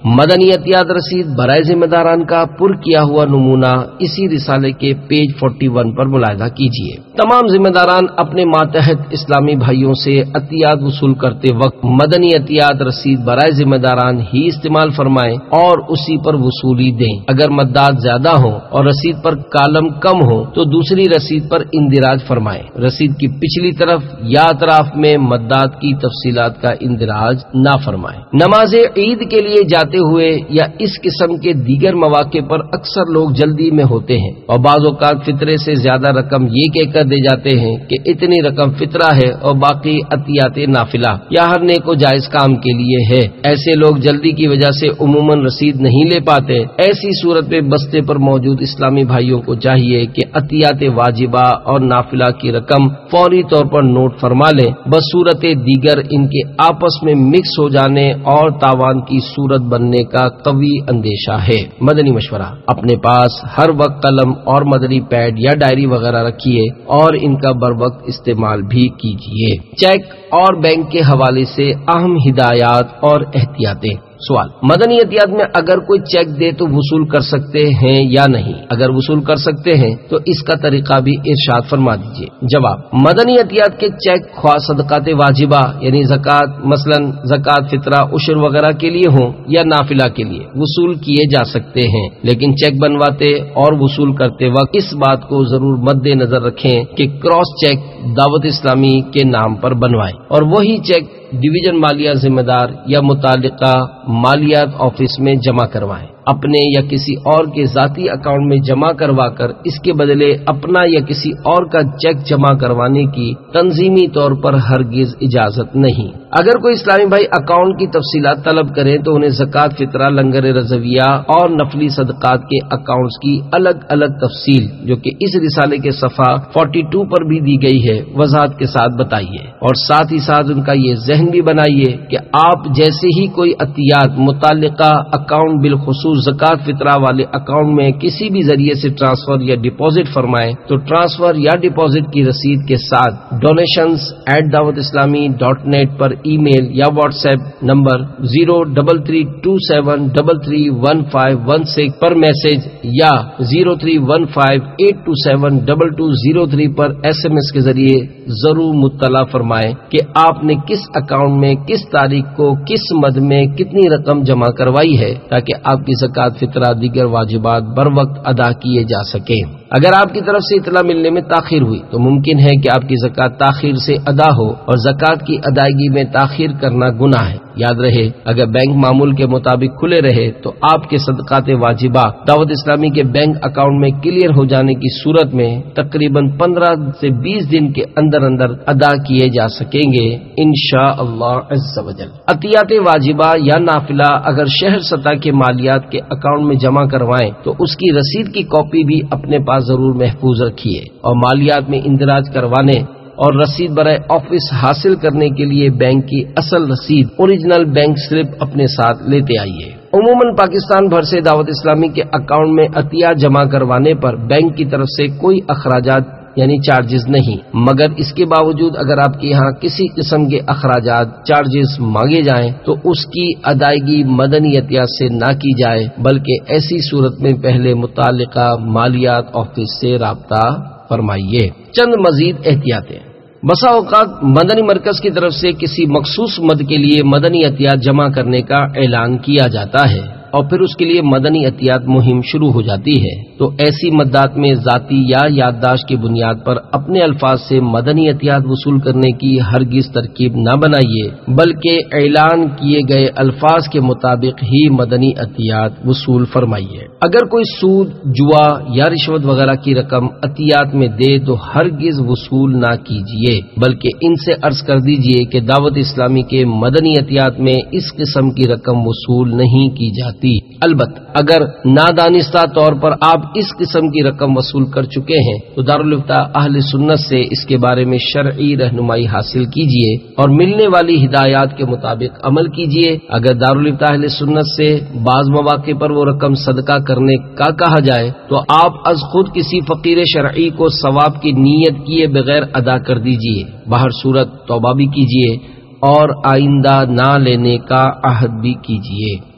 A: مدنی عطیات رسید برائے ذمہ داران کا پر کیا ہوا نمونہ اسی رسالے کے پیج 41 پر ملاحظہ کیجیے۔ تمام ذمہ داران اپنے ماتحت اسلامی بھائیوں سے عطیات وصول کرتے وقت مدنی عطیات رسید برائے ذمہ داران ہی استعمال فرمائیں اور اسی پر وصولی دیں۔ اگر مدات زیادہ ہو اور رسید پر کالم کم ہو تو دوسری رسید پر اندراج فرمائیں۔ رسید کی پچھلی طرف یا اطراف میں مدات کی تفصیلات کا اندراج نہ فرمائیں۔ نماز عید کے لیے جاتے ہوئے یا اس قسم کے دیگر مواقع پر اکثر لوگ جلدی میں ہوتے ہیں اور بعض اوقات فطرے سے زیادہ رقم یہ کہہ کر دے جاتے ہیں کہ اتنی رقم فطرہ ہے اور باقی عطیات نافلہ یا ہر نیک و جائز کام کے لیے ہے۔ ایسے لوگ جلدی کی وجہ سے عموماً رسید نہیں لے پاتے۔ ایسی صورت میں بستے پر موجود اسلامی بھائیوں کو چاہیے کہ عطیات واجبہ اور نافلہ کی رقم فوری طور پر نوٹ فرما لیں، بصورت دیگر ان کے آپس میں مکس ہو جانے اور تاوان کی صورت بننے کا قوی اندیشہ ہے۔ مدنی مشورہ: اپنے پاس ہر وقت قلم اور مدنی پیڈ یا ڈائری وغیرہ رکھیے اور ان کا بر وقت استعمال بھی کیجیے۔ چیک اور بینک کے حوالے سے اہم ہدایات اور احتیاطیں۔ سوال: مدنی عطیات میں اگر کوئی چیک دے تو وصول کر سکتے ہیں یا نہیں؟ اگر وصول کر سکتے ہیں تو اس کا طریقہ بھی ارشاد فرما دیجیے۔ جواب: مدنی عطیات کے چیک خواہ صدقات واجبہ یعنی زکوٰۃ، مثلا زکوٰۃ فطرہ، عشر وغیرہ کے لیے ہوں یا نافلہ کے لیے وصول کیے جا سکتے ہیں، لیکن چیک بنواتے اور وصول کرتے وقت اس بات کو ضرور مد نظر رکھیں کہ کراس چیک دعوت اسلامی کے نام پر بنوائیں اور وہی چیک ڈویژن مالیہ ذمہ دار یا متعلقہ مالیات آفس میں جمع کروائیں۔ اپنے یا کسی اور کے ذاتی اکاؤنٹ میں جمع کروا کر اس کے بدلے اپنا یا کسی اور کا چیک جمع کروانے کی تنظیمی طور پر ہرگز اجازت نہیں۔ اگر کوئی اسلامی بھائی اکاؤنٹ کی تفصیلات طلب کریں تو انہیں زکوٰۃ فطرہ، لنگر رضویہ اور نفلی صدقات کے اکاؤنٹس کی الگ الگ تفصیل جو کہ اس رسالے کے صفحہ 42 پر بھی دی گئی ہے وضاحت کے ساتھ بتائیے، اور ساتھ ہی ساتھ ان کا یہ ذہن بھی بنائیے کہ آپ جیسے ہی کوئی عطیات متعلقہ اکاؤنٹ بالخصوص زکوٰۃ فطرہ والے اکاؤنٹ میں کسی بھی ذریعے سے ٹرانسفر یا ڈپازٹ فرمائیں تو ٹرانسفر یا ڈپازٹ کی رسید کے ساتھ donations@dawatIslami.net پر ای میل یا واٹس ایپ نمبر 033273331516 پر میسج یا 031582722203 پر SMS کے ذریعے ضرور مطلع فرمائیں کہ آپ نے کس اکاؤنٹ میں کس تاریخ کو کس مد میں کتنی رقم جمع کروائی ہے تاکہ آپ کی زکوٰۃ فطرہ دیگر واجبات بر وقت ادا کیے جا سکیں۔ اگر آپ کی طرف سے اطلاع ملنے میں تاخیر ہوئی تو ممکن ہے کہ آپ کی زکوٰۃ تاخیر سے ادا ہو اور زکوٰۃ کی ادائیگی میں تاخیر کرنا گناہ ہے۔ یاد رہے اگر بینک معمول کے مطابق کھلے رہے تو آپ کے صدقات واجبہ دعوت اسلامی کے بینک اکاؤنٹ میں کلیئر ہو جانے کی صورت میں تقریباً 15 سے 20 دن کے اندر اندر ادا کیے جا سکیں گے انشاءاللہ عز و جل۔ عطیات واجبہ یا نافلہ اگر شہر سطح کے مالیات کے اکاؤنٹ میں جمع کروائیں تو اس کی رسید کی کاپی بھی اپنے پاس ضرور محفوظ رکھیے اور مالیات میں اندراج کروانے اور رسید برائے آفس حاصل کرنے کے لیے بینک کی اصل رسید اوریجنل بینک سلپ اپنے ساتھ لیتے آئیے۔ عموماً پاکستان بھر سے دعوت اسلامی کے اکاؤنٹ میں عطیہ جمع کروانے پر بینک کی طرف سے کوئی اخراجات یعنی چارجز نہیں، مگر اس کے باوجود اگر آپ کے یہاں کسی قسم کے اخراجات چارجز مانگے جائیں تو اس کی ادائیگی مدنی عطیات سے نہ کی جائے بلکہ ایسی صورت میں پہلے متعلقہ مالیات آفس سے رابطہ فرمائیے۔ چند مزید احتیاطیں۔ بسا اوقات مدنی مرکز کی طرف سے کسی مخصوص مد کے لیے مدنی عطیات جمع کرنے کا اعلان کیا جاتا ہے اور پھر اس کے لیے مدنی عطیات مہم شروع ہو جاتی ہے، تو ایسی مدات میں ذاتی یا یادداشت کی بنیاد پر اپنے الفاظ سے مدنی عطیات وصول کرنے کی ہرگز ترکیب نہ بنائیے بلکہ اعلان کیے گئے الفاظ کے مطابق ہی مدنی عطیات وصول فرمائیے۔ اگر کوئی سود، جوا یا رشوت وغیرہ کی رقم عطیات میں دے تو ہرگز وصول نہ کیجیے بلکہ ان سے عرض کر دیجیے کہ دعوت اسلامی کے مدنی عطیات میں اس قسم کی رقم وصول نہیں کی جاتی۔ البتہ اگر نادانستہ طور پر آپ اس قسم کی رقم وصول کر چکے ہیں تو دارالفتہ اہل سنت سے اس کے بارے میں شرعی رہنمائی حاصل کیجیے اور ملنے والی ہدایات کے مطابق عمل کیجیے۔ اگر دارالفتہ اہل سنت سے بعض مواقع پر وہ رقم صدقہ کرنے کا کہا جائے تو آپ از خود کسی فقیر شرعی کو ثواب کی نیت کیے بغیر ادا کر دیجیے۔ بہر صورت توبہ بھی کیجیے اور آئندہ نہ لینے کا عہد بھی کیجیے۔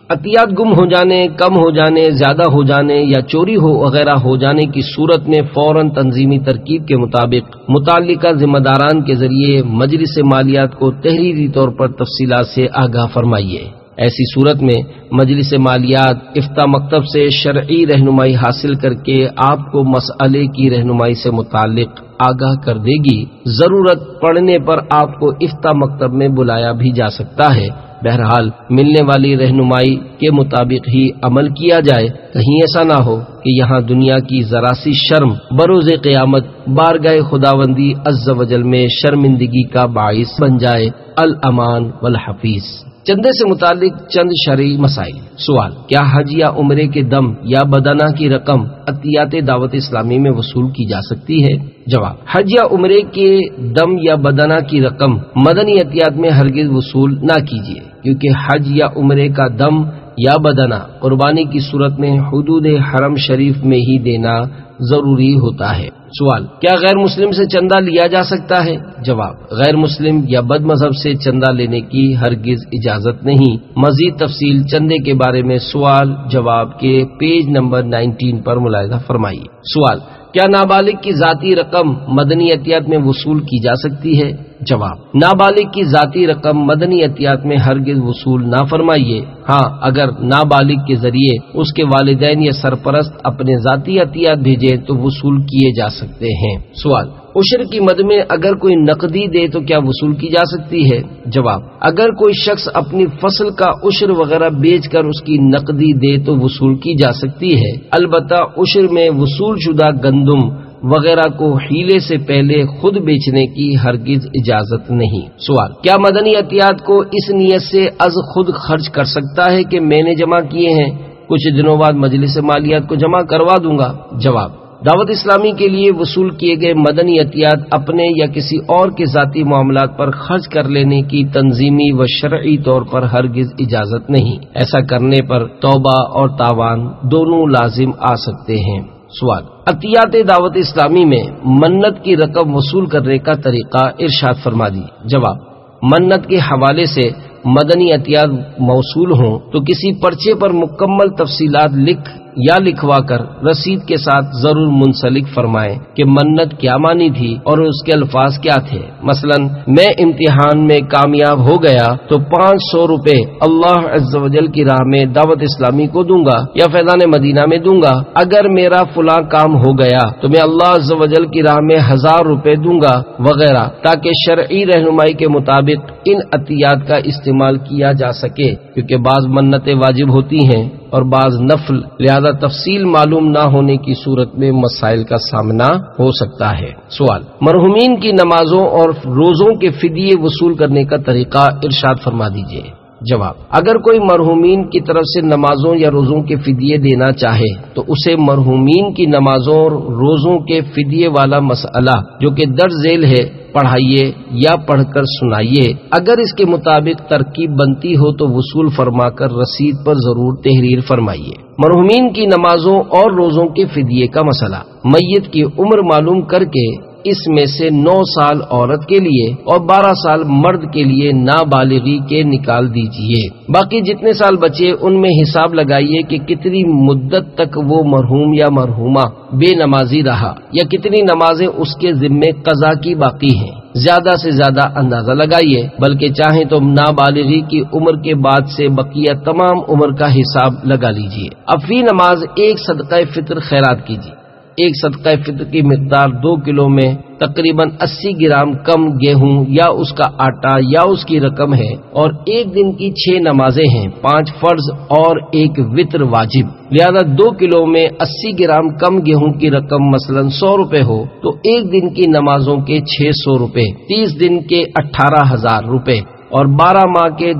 A: عطیات گم ہو جانے، کم ہو جانے، زیادہ ہو جانے یا چوری ہو وغیرہ ہو جانے کی صورت میں فوراً تنظیمی ترکیب کے مطابق متعلقہ ذمہ داران کے ذریعے مجلس مالیات کو تحریری طور پر تفصیلات سے آگاہ فرمائیے۔ ایسی صورت میں مجلس مالیات افتاء مکتب سے شرعی رہنمائی حاصل کر کے آپ کو مسئلے کی رہنمائی سے متعلق آگاہ کر دے گی۔ ضرورت پڑنے پر آپ کو افتاء مکتب میں بلایا بھی جا سکتا ہے۔ بہرحال ملنے والی رہنمائی کے مطابق ہی عمل کیا جائے، کہیں ایسا نہ ہو کہ یہاں دنیا کی ذرا سی شرم بروز قیامت بارگاہ خداوندی عز و جل میں شرمندگی کا باعث بن جائے۔ الامان والحفیظ۔ چندے سے متعلق چند شرعی مسائل۔ سوال: کیا حج یا عمرے کے دم یا بدنہ کی رقم عطیات دعوت اسلامی میں وصول کی جا سکتی ہے؟ جواب: حج یا عمرے کے دم یا بدنہ کی رقم مدنی عطیات میں ہرگز وصول نہ کیجیے، کیونکہ حج یا عمرے کا دم یا بدنہ قربانی کی صورت میں حدود حرم شریف میں ہی دینا ضروری ہوتا ہے۔ سوال: کیا غیر مسلم سے چندہ لیا جا سکتا ہے؟ جواب: غیر مسلم یا بد مذہب سے چندہ لینے کی ہرگز اجازت نہیں۔ مزید تفصیل چندے کے بارے میں سوال جواب کے پیج نمبر 19 پر ملاحظہ فرمائیے۔ سوال: کیا نابالغ کی ذاتی رقم مدنی عطیات میں وصول کی جا سکتی ہے؟ جواب: نابالغ کی ذاتی رقم مدنی عطیات میں ہرگز وصول نہ فرمائیے۔ ہاں، اگر نابالغ کے ذریعے اس کے والدین یا سرپرست اپنے ذاتی عطیات بھیجے تو وصول کیے جا سکتے ہیں۔ سوال: عشر کی مد میں اگر کوئی نقدی دے تو کیا وصول کی جا سکتی ہے؟ جواب: اگر کوئی شخص اپنی فصل کا عشر وغیرہ بیچ کر اس کی نقدی دے تو وصول کی جا سکتی ہے، البتہ عشر میں وصول شدہ گندم وغیرہ کو حیلے سے پہلے خود بیچنے کی ہرگز اجازت نہیں۔ سوال: کیا مدنی عطیات کو اس نیت سے از خود خرچ کر سکتا ہے کہ میں نے جمع کیے ہیں، کچھ دنوں بعد مجلس مالیات کو جمع کروا دوں گا؟ جواب: دعوت اسلامی کے لیے وصول کیے گئے مدنی عطیات اپنے یا کسی اور کے ذاتی معاملات پر خرچ کر لینے کی تنظیمی و شرعی طور پر ہرگز اجازت نہیں۔ ایسا کرنے پر توبہ اور تاوان دونوں لازم آ سکتے ہیں۔ سوال: عطیات دعوت اسلامی میں منت کی رقم وصول کرنے کا طریقہ ارشاد فرما دی۔ جواب: منت کے حوالے سے مدنی عطیات موصول ہوں تو کسی پرچے پر مکمل تفصیلات لکھ یا لکھوا کر رسید کے ساتھ ضرور منسلک فرمائیں کہ منت کیا مانی تھی اور اس کے الفاظ کیا تھے۔ مثلا میں امتحان میں کامیاب ہو گیا تو 500 روپے اللہ عز و جل کی راہ میں دعوت اسلامی کو دوں گا یا فیضان مدینہ میں دوں گا۔ اگر میرا فلاں کام ہو گیا تو میں اللہ عز و جل کی راہ میں 1000 روپے دوں گا وغیرہ، تاکہ شرعی رہنمائی کے مطابق ان عطیات کا استعمال کیا جا سکے، کیونکہ بعض منتیں واجب ہوتی ہیں اور بعض نفل، لہذا تفصیل معلوم نہ ہونے کی صورت میں مسائل کا سامنا ہو سکتا ہے۔ سوال: مرحومین کی نمازوں اور روزوں کے فدیے وصول کرنے کا طریقہ ارشاد فرما دیجیے۔ جواب: اگر کوئی مرحومین کی طرف سے نمازوں یا روزوں کے فدیے دینا چاہے تو اسے مرحومین کی نمازوں اور روزوں کے فدیے والا مسئلہ جو کہ درج ذیل ہے پڑھائیے یا پڑھ کر سنائیے۔ اگر اس کے مطابق ترکیب بنتی ہو تو وصول فرما کر رسید پر ضرور تحریر فرمائیے۔ مرحومین کی نمازوں اور روزوں کے فدیے کا مسئلہ: میت کی عمر معلوم کر کے اس میں سے 9 سال عورت کے لیے اور 12 سال مرد کے لیے نابالغی کے نکال دیجئے۔ باقی جتنے سال بچے ان میں حساب لگائیے کہ کتنی مدت تک وہ مرحوم یا مرحومہ بے نمازی رہا یا کتنی نمازیں اس کے ذمے قضا کی باقی ہیں۔ زیادہ سے زیادہ اندازہ لگائیے، بلکہ چاہیں تو نابالغی کی عمر کے بعد سے بقیہ تمام عمر کا حساب لگا لیجئے۔ اب فی نماز ایک صدقہ فطر خیرات کیجیے۔ ایک صدقہ فطر کی مقدار 2 کلو میں تقریباً 80 گرام کم گیہوں یا اس کا آٹا یا اس کی رقم ہے، اور ایک دن کی 6 نمازیں ہیں، 5 فرض اور 1 وتر واجب، لہذا 2 کلو میں 80 گرام کم گیہوں کی رقم مثلا 100 روپے ہو تو ایک دن کی نمازوں کے 600 روپے، 30 دن کے 18,000 روپے اور 12 ماہ کے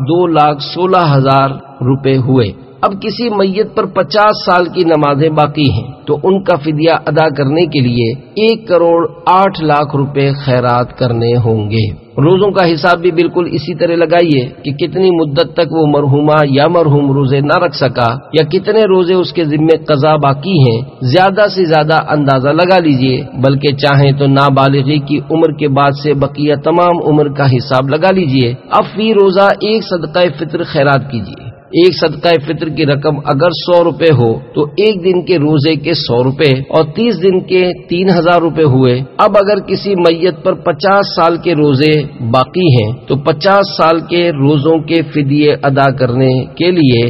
A: 2,16,000 روپے ہوئے۔ اب کسی میت پر 50 سال کی نمازیں باقی ہیں تو ان کا فدیہ ادا کرنے کے لیے 1,08,00,000 روپے خیرات کرنے ہوں گے۔ روزوں کا حساب بھی بالکل اسی طرح لگائیے کہ کتنی مدت تک وہ مرحومہ یا مرحوم روزے نہ رکھ سکا یا کتنے روزے اس کے ذمے قضا باقی ہیں۔ زیادہ سے زیادہ اندازہ لگا لیجئے، بلکہ چاہیں تو نابالغی کی عمر کے بعد سے بقیہ تمام عمر کا حساب لگا لیجئے۔ اب فی روزہ ایک صدقہ فطر خیرات کیجئے۔ ایک صدقہ فطر کی رقم اگر 100 روپے ہو تو ایک دن کے روزے کے 100 روپے اور 30 دن کے 3000 روپے ہوئے۔ اب اگر کسی میت پر 50 سال کے روزے باقی ہیں تو 50 سال کے روزوں کے فدیے ادا کرنے کے لیے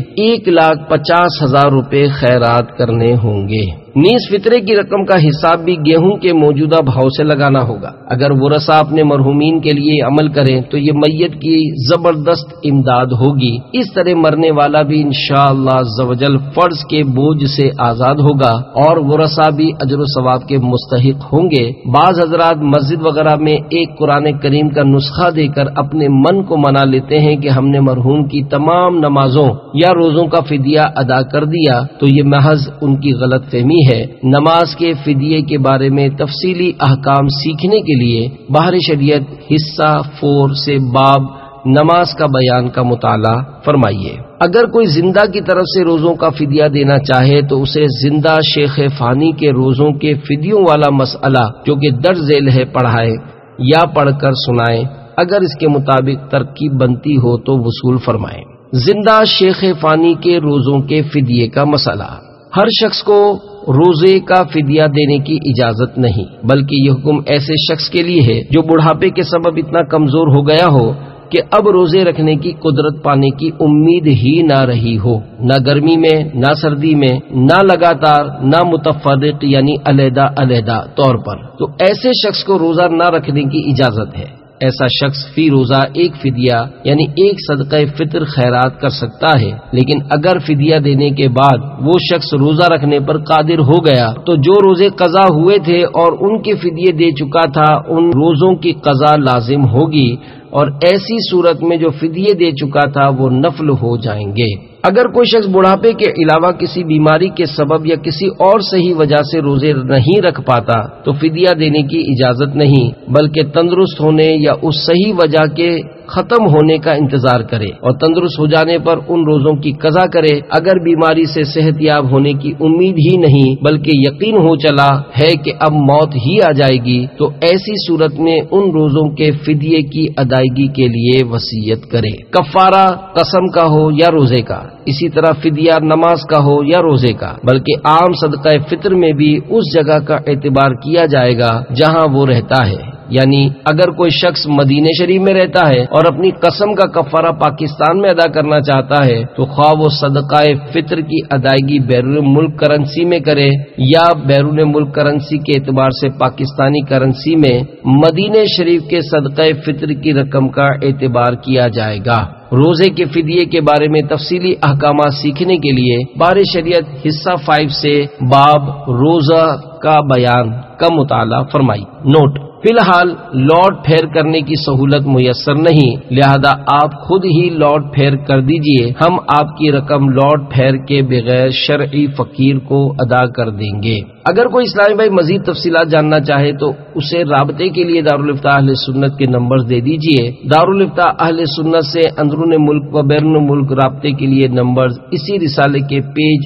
A: 1,50,000 روپے خیرات کرنے ہوں گے۔ نیز فطرے کی رقم کا حساب بھی گیہوں کے موجودہ بھاؤ سے لگانا ہوگا۔ اگر ورثاء اپنے مرحومین کے لیے عمل کریں تو یہ میت کی زبردست امداد ہوگی۔ اس طرح مرنے والا بھی انشاءاللہ عزوجل فرض کے بوجھ سے آزاد ہوگا اور ورثاء بھی اجر و ثواب کے مستحق ہوں گے۔ بعض حضرات مسجد وغیرہ میں ایک قرآن کریم کا نسخہ دے کر اپنے من کو منا لیتے ہیں کہ ہم نے مرحوم کی تمام نمازوں یا روزوں کا فدیہ ادا کر دیا، تو یہ محض ان کی غلط فہمی ہے۔ نماز کے فدیے کے بارے میں تفصیلی احکام سیکھنے کے لیے بحر شریعت حصہ 4 سے باب نماز کا بیان کا مطالعہ فرمائیے۔ اگر کوئی زندہ کی طرف سے روزوں کا فدیہ دینا چاہے تو اسے زندہ شیخ فانی کے روزوں کے فدیوں والا مسئلہ جو کہ درج ذیل ہے پڑھائے یا پڑھ کر سنائے، اگر اس کے مطابق ترکیب بنتی ہو تو وصول فرمائیں۔ زندہ شیخ فانی کے روزوں کے فدیے کا مسئلہ۔ ہر شخص کو روزے کا فدیہ دینے کی اجازت نہیں، بلکہ یہ حکم ایسے شخص کے لیے ہے جو بڑھاپے کے سبب اتنا کمزور ہو گیا ہو کہ اب روزے رکھنے کی قدرت پانے کی امید ہی نہ رہی ہو، نہ گرمی میں نہ سردی میں، نہ لگاتار نہ متفرق یعنی علیحدہ علیحدہ طور پر، تو ایسے شخص کو روزہ نہ رکھنے کی اجازت ہے۔ ایسا شخص فی روزہ ایک فدیہ یعنی ایک صدقہ فطر خیرات کر سکتا ہے، لیکن اگر فدیہ دینے کے بعد وہ شخص روزہ رکھنے پر قادر ہو گیا تو جو روزے قضا ہوئے تھے اور ان کے فدیے دے چکا تھا ان روزوں کی قضا لازم ہوگی، اور ایسی صورت میں جو فدیے دے چکا تھا وہ نفل ہو جائیں گے۔ اگر کوئی شخص بڑھاپے کے علاوہ کسی بیماری کے سبب یا کسی اور صحیح وجہ سے روزے نہیں رکھ پاتا تو فدیہ دینے کی اجازت نہیں، بلکہ تندرست ہونے یا اس صحیح وجہ کے ختم ہونے کا انتظار کرے اور تندرست ہو جانے پر ان روزوں کی قضا کرے۔ اگر بیماری سے صحت یاب ہونے کی امید ہی نہیں بلکہ یقین ہو چلا ہے کہ اب موت ہی آ جائے گی تو ایسی صورت میں ان روزوں کے فدیے کی ادائیگی کے لیے وصیت کرے۔ کفارہ قسم کا ہو یا روزے کا، اسی طرح فدیہ نماز کا ہو یا روزے کا، بلکہ عام صدقہ فطر میں بھی اس جگہ کا اعتبار کیا جائے گا جہاں وہ رہتا ہے۔ یعنی اگر کوئی شخص مدینہ شریف میں رہتا ہے اور اپنی قسم کا کفارہ پاکستان میں ادا کرنا چاہتا ہے تو خواہ وہ صدقہ فطر کی ادائیگی بیرون ملک کرنسی میں کرے یا بیرون ملک کرنسی کے اعتبار سے پاکستانی کرنسی میں، مدینہ شریف کے صدقہ فطر کی رقم کا اعتبار کیا جائے گا۔ روزے کے فدیے کے بارے میں تفصیلی احکامات سیکھنے کے لیے بحر شریعت حصہ 5 سے باب روزہ کا بیان کا مطالعہ فرمائی۔ نوٹ: فی الحال لوٹ پھیر کرنے کی سہولت میسر نہیں، لہذا آپ خود ہی لوٹ پھیر کر دیجئے، ہم آپ کی رقم لوٹ پھیر کے بغیر شرعی فقیر کو ادا کر دیں گے۔ اگر کوئی اسلامی بھائی مزید تفصیلات جاننا چاہے تو اسے رابطے کے لیے دارالفتاح اہل سنت کے نمبر دے دیجئے۔ دارالفتاح اہل سنت سے اندرون ملک و بیرون ملک رابطے کے لیے نمبر اسی رسالے کے پیج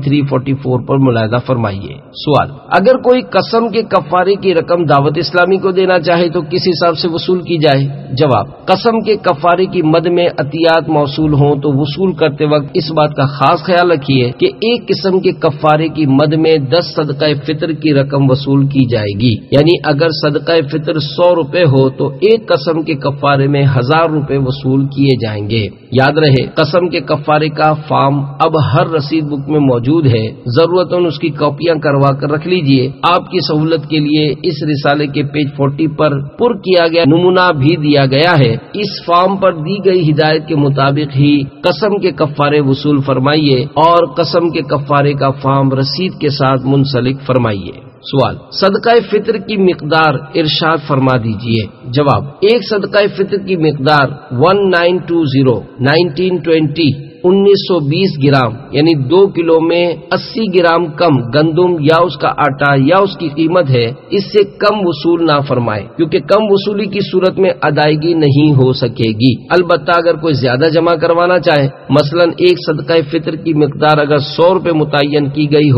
A: 43-44 پر ملاحظہ فرمائیے۔ سوال: اگر کوئی قسم کے کفارے کی رقم دعوت اسلامی کو دینا چاہے تو کس حساب سے وصول کی جائے؟ جواب: قسم کے کفارے کی مد میں عطیات موصول ہوں تو وصول کرتے وقت اس بات کا خاص خیال رکھیے کہ ایک قسم کے کفارے کی مد میں 10 صدقہ فطر کی رقم وصول کی جائے گی، یعنی اگر صدقہ فطر 100 روپے ہو تو ایک قسم کے کفارے میں 1000 روپے وصول کیے جائیں گے۔ یاد رہے قسم کے کفارے کا فارم اب ہر رسید بک میں موجود ہے، ضرورتاً اس کی کاپیاں کروا کر رکھ لیجئے۔ آپ کی سہولت کے لیے اس رسالے کے پیج 40 پر پر کیا گیا نمونہ بھی دیا گیا ہے، اس فارم پر دی گئی ہدایت کے مطابق ہی قسم کے کفارے وصول فرمائیے اور قسم کے کفارے کا فارم رسید کے ساتھ منسلک فرمائیے۔ سوال: صدقہ فطر کی مقدار ارشاد فرما دیجئے۔ جواب: ایک صدقہ فطر کی مقدار 1920 گرام یعنی 2 کلو میں 80 گرام کم گندم یا اس کا آٹا یا اس کی قیمت ہے، اس سے کم وصول نہ فرمائے کیونکہ کم وصولی کی صورت میں ادائیگی نہیں ہو سکے گی۔ البتہ اگر کوئی زیادہ جمع کروانا چاہے، مثلا ایک صدقہ فطر کی مقدار اگر 100 روپے متعین کی گئی ہو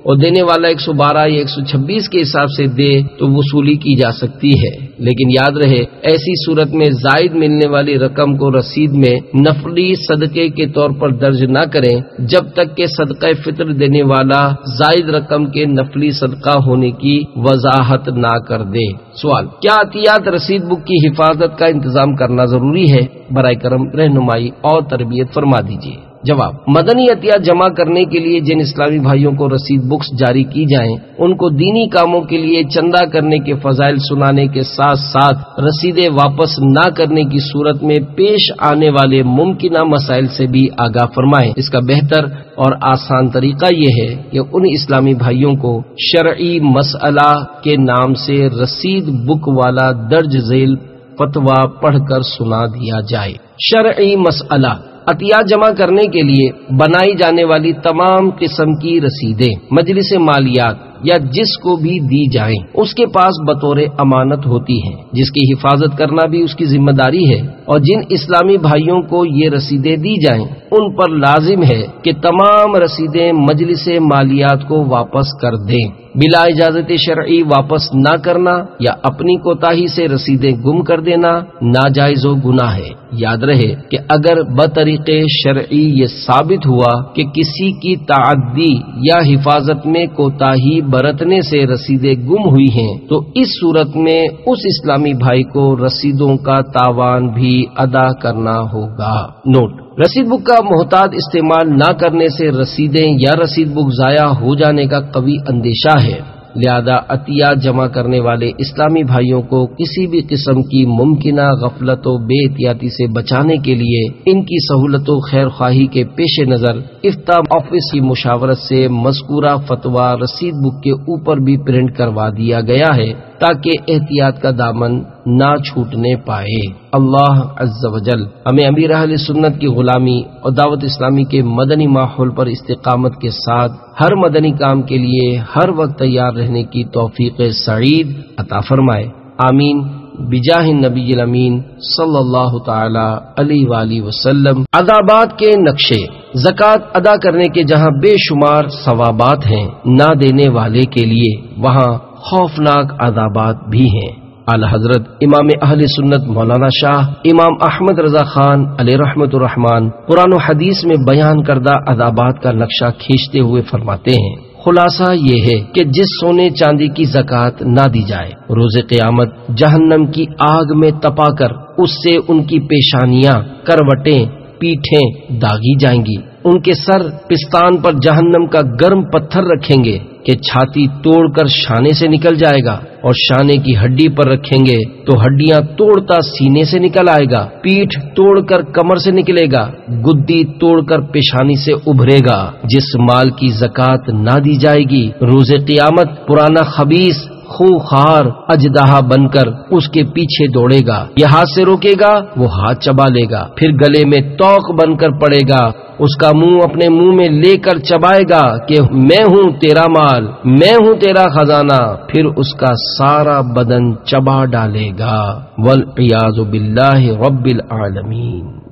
A: اور دینے والا 112 یا 126 کے حساب سے دے تو وصولی کی جا سکتی ہے، لیکن یاد رہے ایسی صورت میں زائد ملنے والی رقم کو رسید میں نفلی صدقے کے طور پر درج نہ کریں جب تک کہ صدقہ فطر دینے والا زائد رقم کے نفلی صدقہ ہونے کی وضاحت نہ کر دے۔ سوال: کیا عطیات رسید بک کی حفاظت کا انتظام کرنا ضروری ہے؟ برائے کرم رہنمائی اور تربیت فرما دیجیے۔ جواب: مدنی عطیات جمع کرنے کے لیے جن اسلامی بھائیوں کو رسید بکس جاری کی جائیں ان کو دینی کاموں کے لیے چندہ کرنے کے فضائل سنانے کے ساتھ ساتھ رسیدیں واپس نہ کرنے کی صورت میں پیش آنے والے ممکنہ مسائل سے بھی آگاہ فرمائیں۔ اس کا بہتر اور آسان طریقہ یہ ہے کہ ان اسلامی بھائیوں کو شرعی مسئلہ کے نام سے رسید بک والا درج ذیل فتویٰ پڑھ کر سنا دیا جائے۔ شرعی مسئلہ: عطیات جمع کرنے کے لیے بنائی جانے والی تمام قسم کی رسیدیں مجلس مالیات یا جس کو بھی دی جائیں اس کے پاس بطور امانت ہوتی ہیں، جس کی حفاظت کرنا بھی اس کی ذمہ داری ہے، اور جن اسلامی بھائیوں کو یہ رسیدیں دی جائیں ان پر لازم ہے کہ تمام رسیدیں مجلس مالیات کو واپس کر دیں۔ بلا اجازت شرعی واپس نہ کرنا یا اپنی کوتاہی سے رسیدیں گم کر دینا ناجائز و گناہ ہے۔ یاد رہے کہ اگر بطریق شرعی یہ ثابت ہوا کہ کسی کی تعدی یا حفاظت میں کوتاہی برتنے سے رسیدیں گم ہوئی ہیں تو اس صورت میں اس اسلامی بھائی کو رسیدوں کا تاوان بھی ادا کرنا ہوگا۔ نوٹ: رسید بک کا محتاط استعمال نہ کرنے سے رسیدیں یا رسید بک ضائع ہو جانے کا قوی اندیشہ ہے، لہذا عطیات جمع کرنے والے اسلامی بھائیوں کو کسی بھی قسم کی ممکنہ غفلت و بے احتیاطی سے بچانے کے لیے ان کی سہولت و خیر خواہی کے پیش نظر افتاء آفس کی مشاورت سے مذکورہ فتویٰ رسید بک کے اوپر بھی پرنٹ کروا دیا گیا ہے تاکہ احتیاط کا دامن نہ چھوٹنے پائے۔ اللہ عز و جل ہمیں امیر اہل سنت کی غلامی اور دعوت اسلامی کے مدنی ماحول پر استقامت کے ساتھ ہر مدنی کام کے لیے ہر وقت تیار رہنے کی توفیق سعید عطا فرمائے، آمین، بجاہ النبی الامین صلی اللہ تعالی علیہ وآلہ وسلم۔ عذابات کے نقشے: زکوٰۃ ادا کرنے کے جہاں بے شمار ثوابات ہیں، نہ دینے والے کے لیے وہاں خوفناک عذابات بھی ہیں۔ اعلی حضرت امام اہل سنت مولانا شاہ امام احمد رضا خان علیہ رحمت الرحمان قرآن و حدیث میں بیان کردہ عذابات کا نقشہ کھینچتے ہوئے فرماتے ہیں، خلاصہ یہ ہے کہ جس سونے چاندی کی زکوٰۃ نہ دی جائے روز قیامت جہنم کی آگ میں تپا کر اس سے ان کی پیشانیاں، کروٹیں، پیٹھیں داغی جائیں گی، ان کے سر پستان پر جہنم کا گرم پتھر رکھیں گے کہ چھاتی توڑ کر شانے سے نکل جائے گا، اور شانے کی ہڈی پر رکھیں گے تو ہڈیاں توڑتا سینے سے نکل آئے گا، پیٹھ توڑ کر کمر سے نکلے گا، گدی توڑ کر پیشانی سے ابھرے گا۔ جس مال کی زکوٰۃ نہ دی جائے گی روز قیامت پرانا خبیث خوخار اژدہا بن کر اس کے پیچھے دوڑے گا، یہ ہاتھ سے روکے گا وہ ہاتھ چبا لے گا، پھر گلے میں توق بن کر پڑے گا، اس کا منہ اپنے منہ میں لے کر چبائے گا کہ میں ہوں تیرا مال، میں ہوں تیرا خزانہ، پھر اس کا سارا بدن چبا ڈالے گا۔ والعیاذ باللہ رب العالمین۔